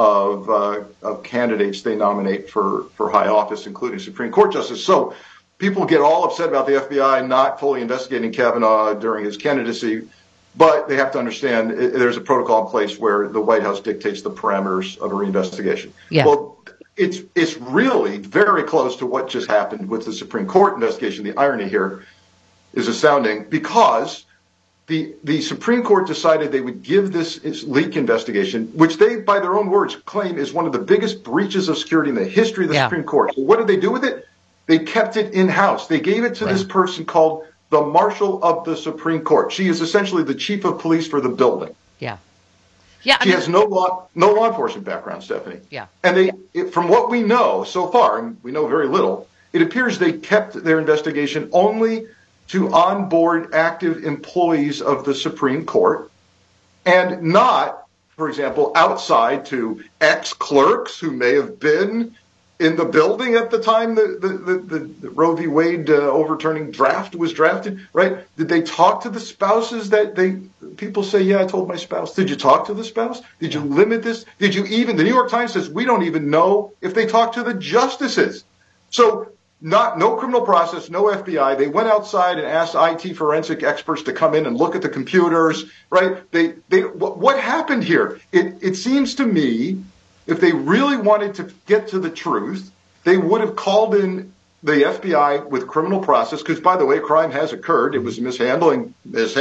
of candidates they nominate for high office, including Supreme Court justice. So people get all upset about the FBI not fully investigating Kavanaugh during his candidacy. But they have to understand there's a protocol in place where the White House dictates the parameters of a reinvestigation. Yeah. Well, it's really very close to what just happened with the Supreme Court investigation. The irony here is astounding because the Supreme Court decided they would give this leak investigation, which they, by their own words, claim is one of the biggest breaches of security in the history of the Supreme Court. So what did they do with it? They kept it in-house. They gave it to this person called the Marshal of the Supreme Court. She is essentially the chief of police for the building. Yeah. She has no law enforcement background, Stephanie. Yeah. And from what we know so far, and we know very little, it appears they kept their investigation only to onboard active employees of the Supreme Court and not, for example, outside to ex-clerks who may have been in the building at the time the Roe v. Wade overturning draft was drafted, right? Did they talk to the spouses people say, yeah, I told my spouse. Did you talk to the spouse? Did you limit this? Did you even, the New York Times says we don't even know if they talked to the justices. So no criminal process, no FBI. They went outside and asked IT forensic experts to come in and look at the computers, right? What happened here? It seems to me, if they really wanted to get to the truth, they would have called in the FBI with criminal process, because, by the way, crime has occurred. It was mishandling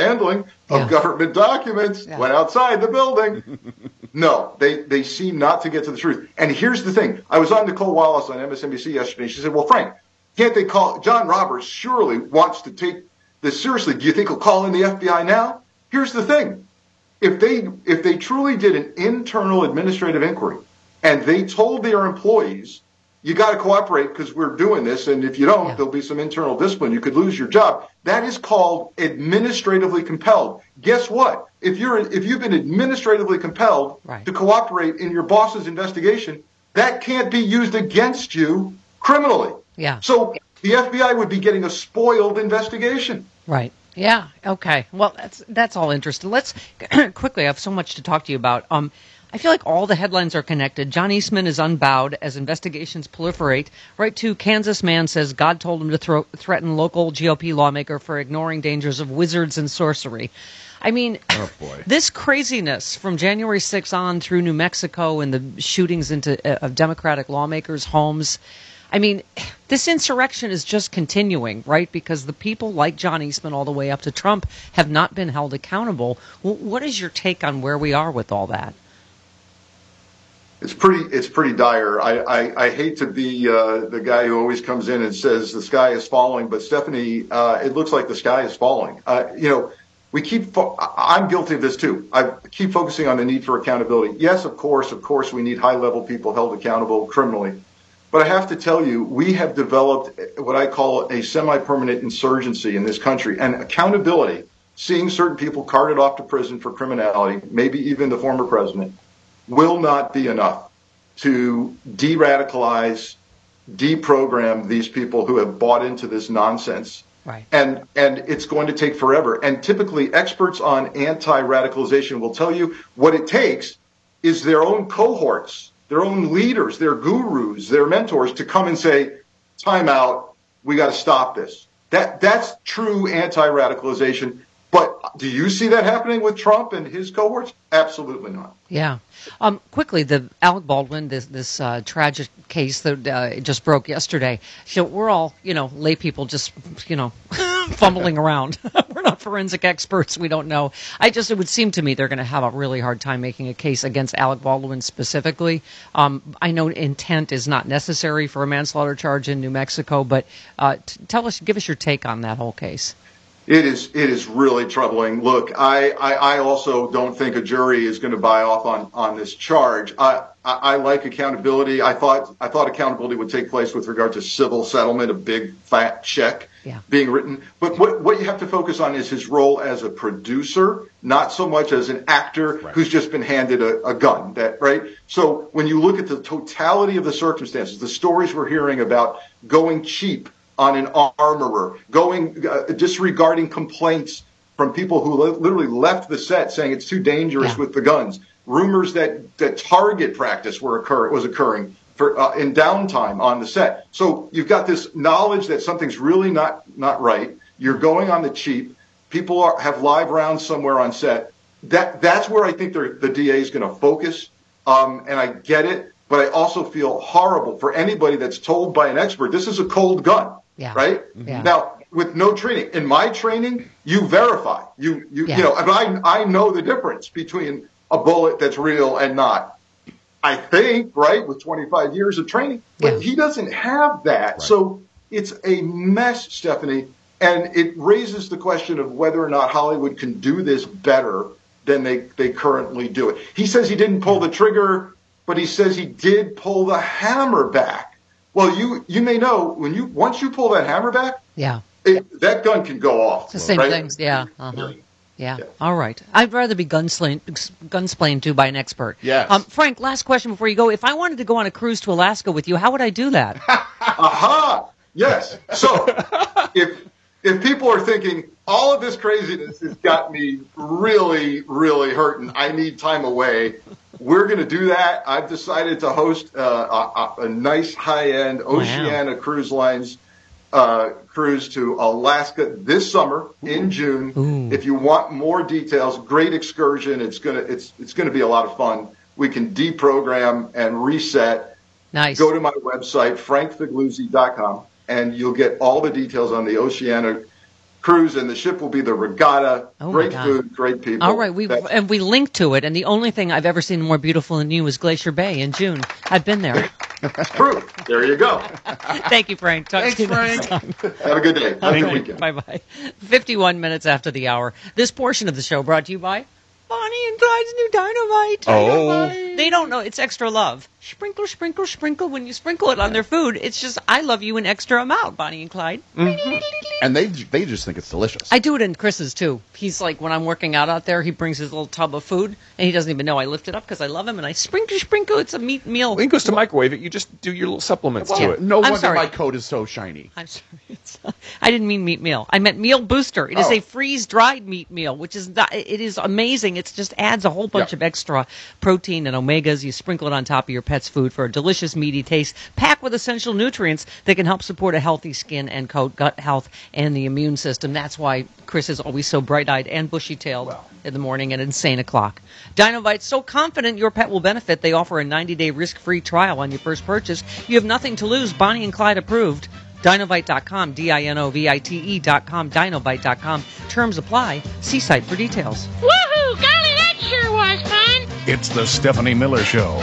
of government documents, went outside the building. No, they seem not to get to the truth. And here's the thing. I was on Nicole Wallace on MSNBC yesterday. She said, well, Frank, can't they call? John Roberts surely wants to take this seriously. Do you think he'll call in the FBI now? Here's the thing. If they truly did an internal administrative inquiry, and they told their employees, you got to cooperate because we're doing this, and if you don't, there'll be some internal discipline. You could lose your job. That is called administratively compelled. Guess what? If you've been administratively compelled to cooperate in your boss's investigation, that can't be used against you criminally. Yeah. So the FBI would be getting a spoiled investigation. Right. Yeah. Okay. Well, that's all interesting. Let's quickly. I have so much to talk to you about. I feel like all the headlines are connected. John Eastman is unbowed as investigations proliferate. Right to Kansas man says God told him to threaten local GOP lawmaker for ignoring dangers of wizards and sorcery. I mean, this craziness from January 6th on through New Mexico and the shootings of Democratic lawmakers' homes. I mean, this insurrection is just continuing, right? Because the people like John Eastman all the way up to Trump have not been held accountable. What is your take on where we are with all that? It's pretty dire. I hate to be the guy who always comes in and says the sky is falling, but Stephanie, it looks like the sky is falling. I'm guilty of this too. I keep focusing on the need for accountability. Yes, of course, we need high-level people held accountable criminally. But I have to tell you, we have developed what I call a semi-permanent insurgency in this country, and accountability, seeing certain people carted off to prison for criminality, maybe even the former president, will not be enough to de-radicalize, deprogram these people who have bought into this nonsense. Right. And it's going to take forever. And typically experts on anti-radicalization will tell you what it takes is their own cohorts, their own leaders, their gurus, their mentors to come and say, time out, we got to stop this. That's true anti-radicalization. But do you see that happening with Trump and his cohorts? Absolutely not. Yeah. Quickly, the Alec Baldwin, this tragic case that just broke yesterday. So we're all, lay people just, fumbling around. We're not forensic experts. We don't know. It would seem to me they're going to have a really hard time making a case against Alec Baldwin specifically. I know intent is not necessary for a manslaughter charge in New Mexico, but give us your take on that whole case. It is really troubling. Look, I also don't think a jury is going to buy off on this charge. I like accountability. I thought accountability would take place with regard to civil settlement, a big fat check being written. But what you have to focus on is his role as a producer, not so much as an actor who's just been handed a gun. Right? So when you look at the totality of the circumstances, the stories we're hearing about going cheap on an armorer, disregarding complaints from people who literally left the set saying it's too dangerous with the guns. Rumors that target practice was occurring in downtime on the set. So you've got this knowledge that something's really not right. You're going on the cheap. People have live rounds somewhere on set. That's where I think the DA is going to focus. And I get it, but I also feel horrible for anybody that's told by an expert this is a cold gun. Yeah. Right? Yeah. Now, with no training. In my training, you verify. You know, I know the difference between a bullet that's real and not. I think, right, with 25 years of training. But he doesn't have that. Right. So it's a mess, Stephanie. And it raises the question of whether or not Hollywood can do this better than they currently do it. He says he didn't pull the trigger, but he says he did pull the hammer back. Well, you may know once you pull that hammer back, that gun can go off. It's the same things, yeah. Uh-huh. Yeah. All right. I'd rather be gunsplained to by an expert. Yes. Frank, last question before you go. If I wanted to go on a cruise to Alaska with you, how would I do that? Aha! Yes. So if people are thinking all of this craziness has got me really, really hurting, I need time away. We're going to do that. I've decided to host a nice high-end Oceania Cruise Lines cruise to Alaska this summer in June. Ooh. If you want more details, great excursion. It's gonna be a lot of fun. We can deprogram and reset. Nice. Go to my website, frankfigluzzi.com, and you'll get all the details on the Oceania cruise, and the ship will be the Regatta. Great food, great people. All right, we link to it, and the only thing I've ever seen more beautiful than you is Glacier Bay in June. I've been there. True. There you go. Thank you, Frank. Thanks, Frank. Have a good day. Have a good weekend. Bye-bye. 51 minutes after the hour. This portion of the show brought to you by Bonnie and Clyde's new Dynamite. Oh. They don't know. It's extra love. Sprinkle, sprinkle, sprinkle. When you sprinkle it on their food, it's just, I love you an extra amount, Bonnie and Clyde. Mm-hmm. And they just think it's delicious. I do it in Chris's, too. He's like, when I'm working out there, he brings his little tub of food, and he doesn't even know I lift it up because I love him, and I sprinkle. It's a meat meal. When he goes to microwave it, you just do your little supplements to it. No wonder my coat is so shiny. I'm sorry. I didn't mean meat meal. I meant meal booster. It is a freeze-dried meat meal, which is it is amazing. It just adds a whole bunch of extra protein and omegas. You sprinkle it on top of your pet's food for a delicious, meaty taste, packed with essential nutrients that can help support a healthy skin and coat, gut health, and the immune system. That's why Chris is always so bright-eyed and bushy-tailed in the morning at insane o'clock. Dinovite's so confident your pet will benefit, they offer a 90-day risk-free trial on your first purchase. You have nothing to lose. Bonnie and Clyde approved. Dinovite.com, Dinovite.com, Dinovite.com. Terms apply. See site for details. Woohoo! Golly, that sure was fun! It's the Stephanie Miller Show.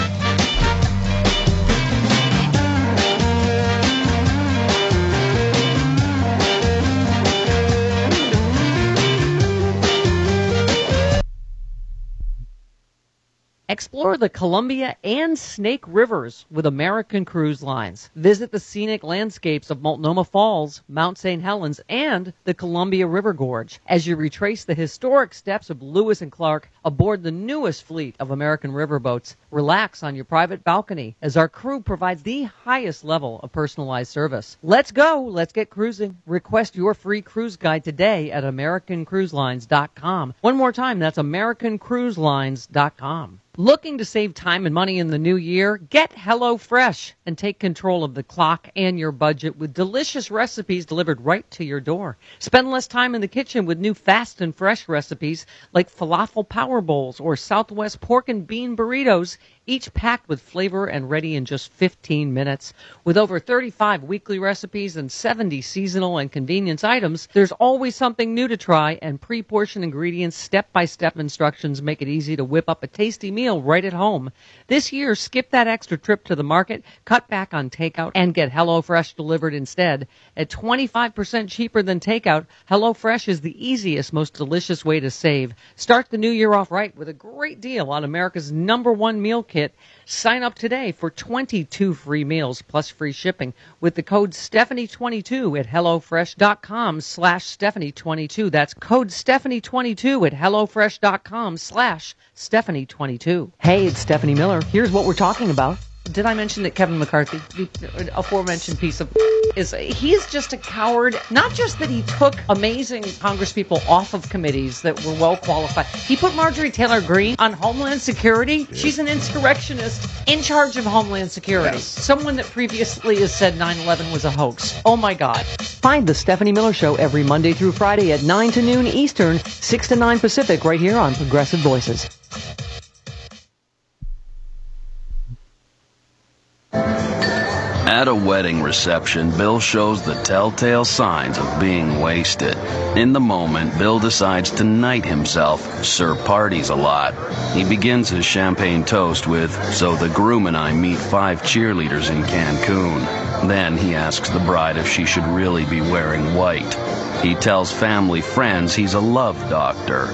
Explore the Columbia and Snake Rivers with American Cruise Lines. Visit the scenic landscapes of Multnomah Falls, Mount St. Helens, and the Columbia River Gorge as you retrace the historic steps of Lewis and Clark aboard the newest fleet of American riverboats. Relax on your private balcony as our crew provides the highest level of personalized service. Let's go. Let's get cruising. Request your free cruise guide today at AmericanCruiseLines.com. One more time, that's AmericanCruiseLines.com. Looking to save time and money in the new year? Get HelloFresh and take control of the clock and your budget with delicious recipes delivered right to your door. Spend less time in the kitchen with new fast and fresh recipes like falafel power bowls or Southwest pork and bean burritos each packed with flavor and ready in just 15 minutes. With over 35 weekly recipes and 70 seasonal and convenience items, there's always something new to try, and pre-portioned ingredients, step-by-step instructions make it easy to whip up a tasty meal right at home. This year, skip that extra trip to the market, cut back on takeout, and get HelloFresh delivered instead. At 25% cheaper than takeout, HelloFresh is the easiest, most delicious way to save. Start the new year off right with a great deal on America's #1 meal kit. Sign up today for 22 free meals plus free shipping with the code Stephanie22 at HelloFresh.com/Stephanie22. That's code Stephanie22 at HelloFresh.com/Stephanie22. Hey, it's Stephanie Miller. Here's what we're talking about. Did I mention that Kevin McCarthy, the aforementioned piece of he is just a coward. Not just that he took amazing congresspeople off of committees that were well qualified. He put Marjorie Taylor Greene on Homeland Security. Yeah. She's an insurrectionist in charge of Homeland Security. Yes. Someone that previously has said 9/11 was a hoax. Oh my God. Find the Stephanie Miller Show every Monday through Friday at 9 to noon Eastern, 6 to 9 Pacific, right here on Progressive Voices. At a wedding reception, Bill shows the telltale signs of being wasted. In the moment, Bill decides to knight himself, Sir Parties a lot. He begins his champagne toast with, "So the groom and I meet 5 cheerleaders in Cancun." Then he asks the bride if she should really be wearing white. He tells family friends he's a love doctor.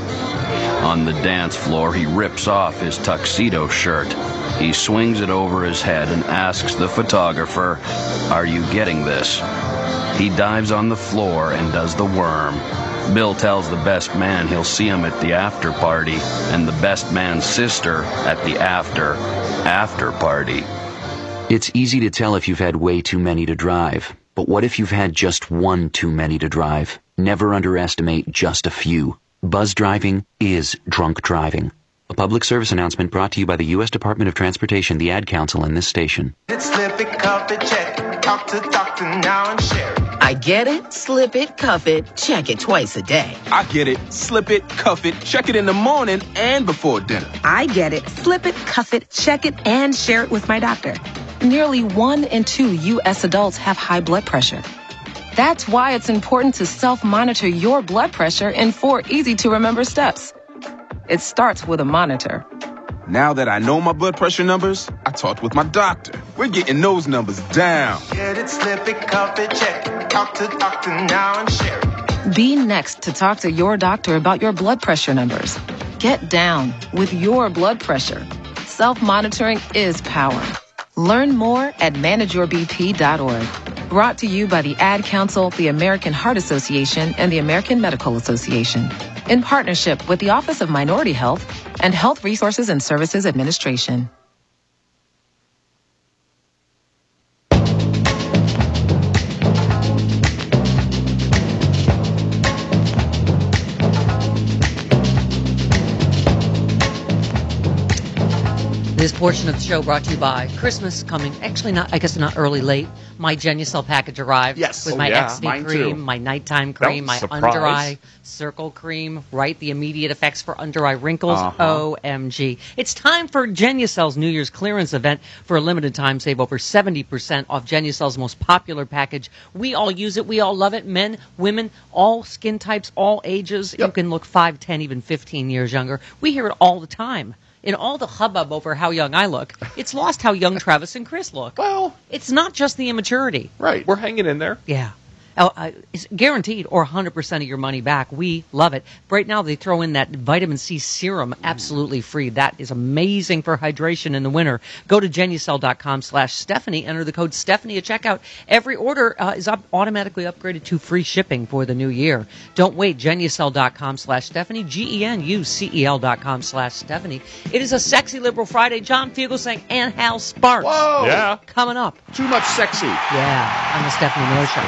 On the dance floor, he rips off his tuxedo shirt. He swings it over his head and asks the photographer, "Are you getting this?" He dives on the floor and does the worm. Bill tells the best man he'll see him at the after party, and the best man's sister at the after party. It's easy to tell if you've had way too many to drive. But what if you've had just one too many to drive? Never underestimate just a few. Buzz driving is drunk driving. A public service announcement brought to you by the U.S. Department of Transportation, the Ad Council, and this station. Slip it, cuff it, check it. Talk to doctor now and share it. I get it, slip it, cuff it, check it twice a day. I get it, slip it, cuff it, check it in the morning and before dinner. I get it, slip it, cuff it, check it, and share it with my doctor. Nearly 1 in 2 U.S. adults have high blood pressure. That's why it's important to self-monitor your blood pressure in 4 easy-to-remember steps. It starts with a monitor. Now that I know my blood pressure numbers, I talked with my doctor. We're getting those numbers down. Get it, slip it, cuff it, check it. Talk to doctor now and share it. Be next to talk to your doctor about your blood pressure numbers. Get down with your blood pressure. Self-monitoring is power. Learn more at manageyourbp.org. Brought to you by the Ad Council, the American Heart Association, and the American Medical Association, in partnership with the Office of Minority Health and Health Resources and Services Administration. This portion of the show brought to you by Christmas coming. Actually, not early, late. My Genucel package arrived. Yes. With my XD cream, my nighttime cream, my under eye circle cream, right? The immediate effects for under eye wrinkles. OMG. It's time for Genucel's New Year's clearance event. For a limited time, save over 70% off Genucel's most popular package. We all use it. We all love it. Men, women, all skin types, all ages. Yep. You can look 5, 10, even 15 years younger. We hear it all the time. In all the hubbub over how young I look, it's lost how young Travis and Chris look. Well, it's not just the immaturity. Right. We're hanging in there. Yeah. It's guaranteed or 100% of your money back. We love it. Right now, they throw in that vitamin C serum absolutely free. That is amazing for hydration in the winter. Go to Genucel.com/Stephanie. Enter the code Stephanie at checkout. Every order is automatically upgraded to free shipping for the new year. Don't wait. Genucel.com/Stephanie. GENUCEL.com/Stephanie. It is a sexy liberal Friday. John Fugelsang and Hal Sparks. Whoa! Yeah. Coming up. Too much sexy. Yeah. On the Stephanie Miller Show.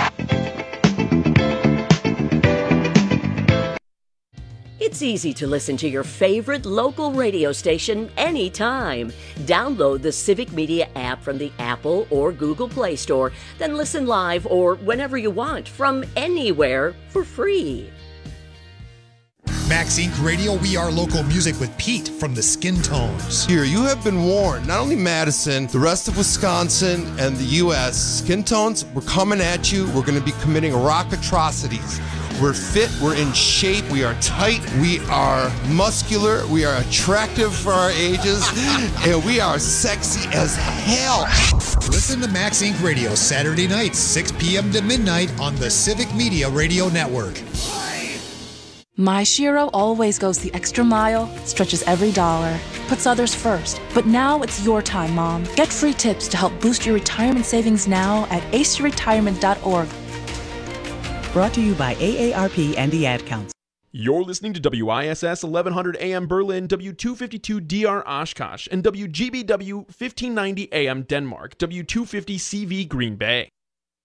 It's easy to listen to your favorite local radio station anytime. Download the Civic Media app from the Apple or Google Play Store, then listen live or whenever you want from anywhere for free. Max Inc. Radio, we are local music with Pete from the Skin Tones. Here, you have been warned. Not only Madison, the rest of Wisconsin and the U.S. Skin Tones, we're coming at you. We're going to be committing rock atrocities. We're fit, we're in shape, we are tight, we are muscular, we are attractive for our ages, and we are sexy as hell. Listen to Max Inc. Radio Saturday nights, 6 p.m. to midnight on the Civic Media Radio Network. My Shiro always goes the extra mile, stretches every dollar, puts others first. But now it's your time, Mom. Get free tips to help boost your retirement savings now at aceyourretirement.org. Brought to you by AARP and the Ad Council. You're listening to WISS 1100 AM Berlin, W252 DR Oshkosh, and WGBW 1590 AM Denmark, W250 CV Green Bay.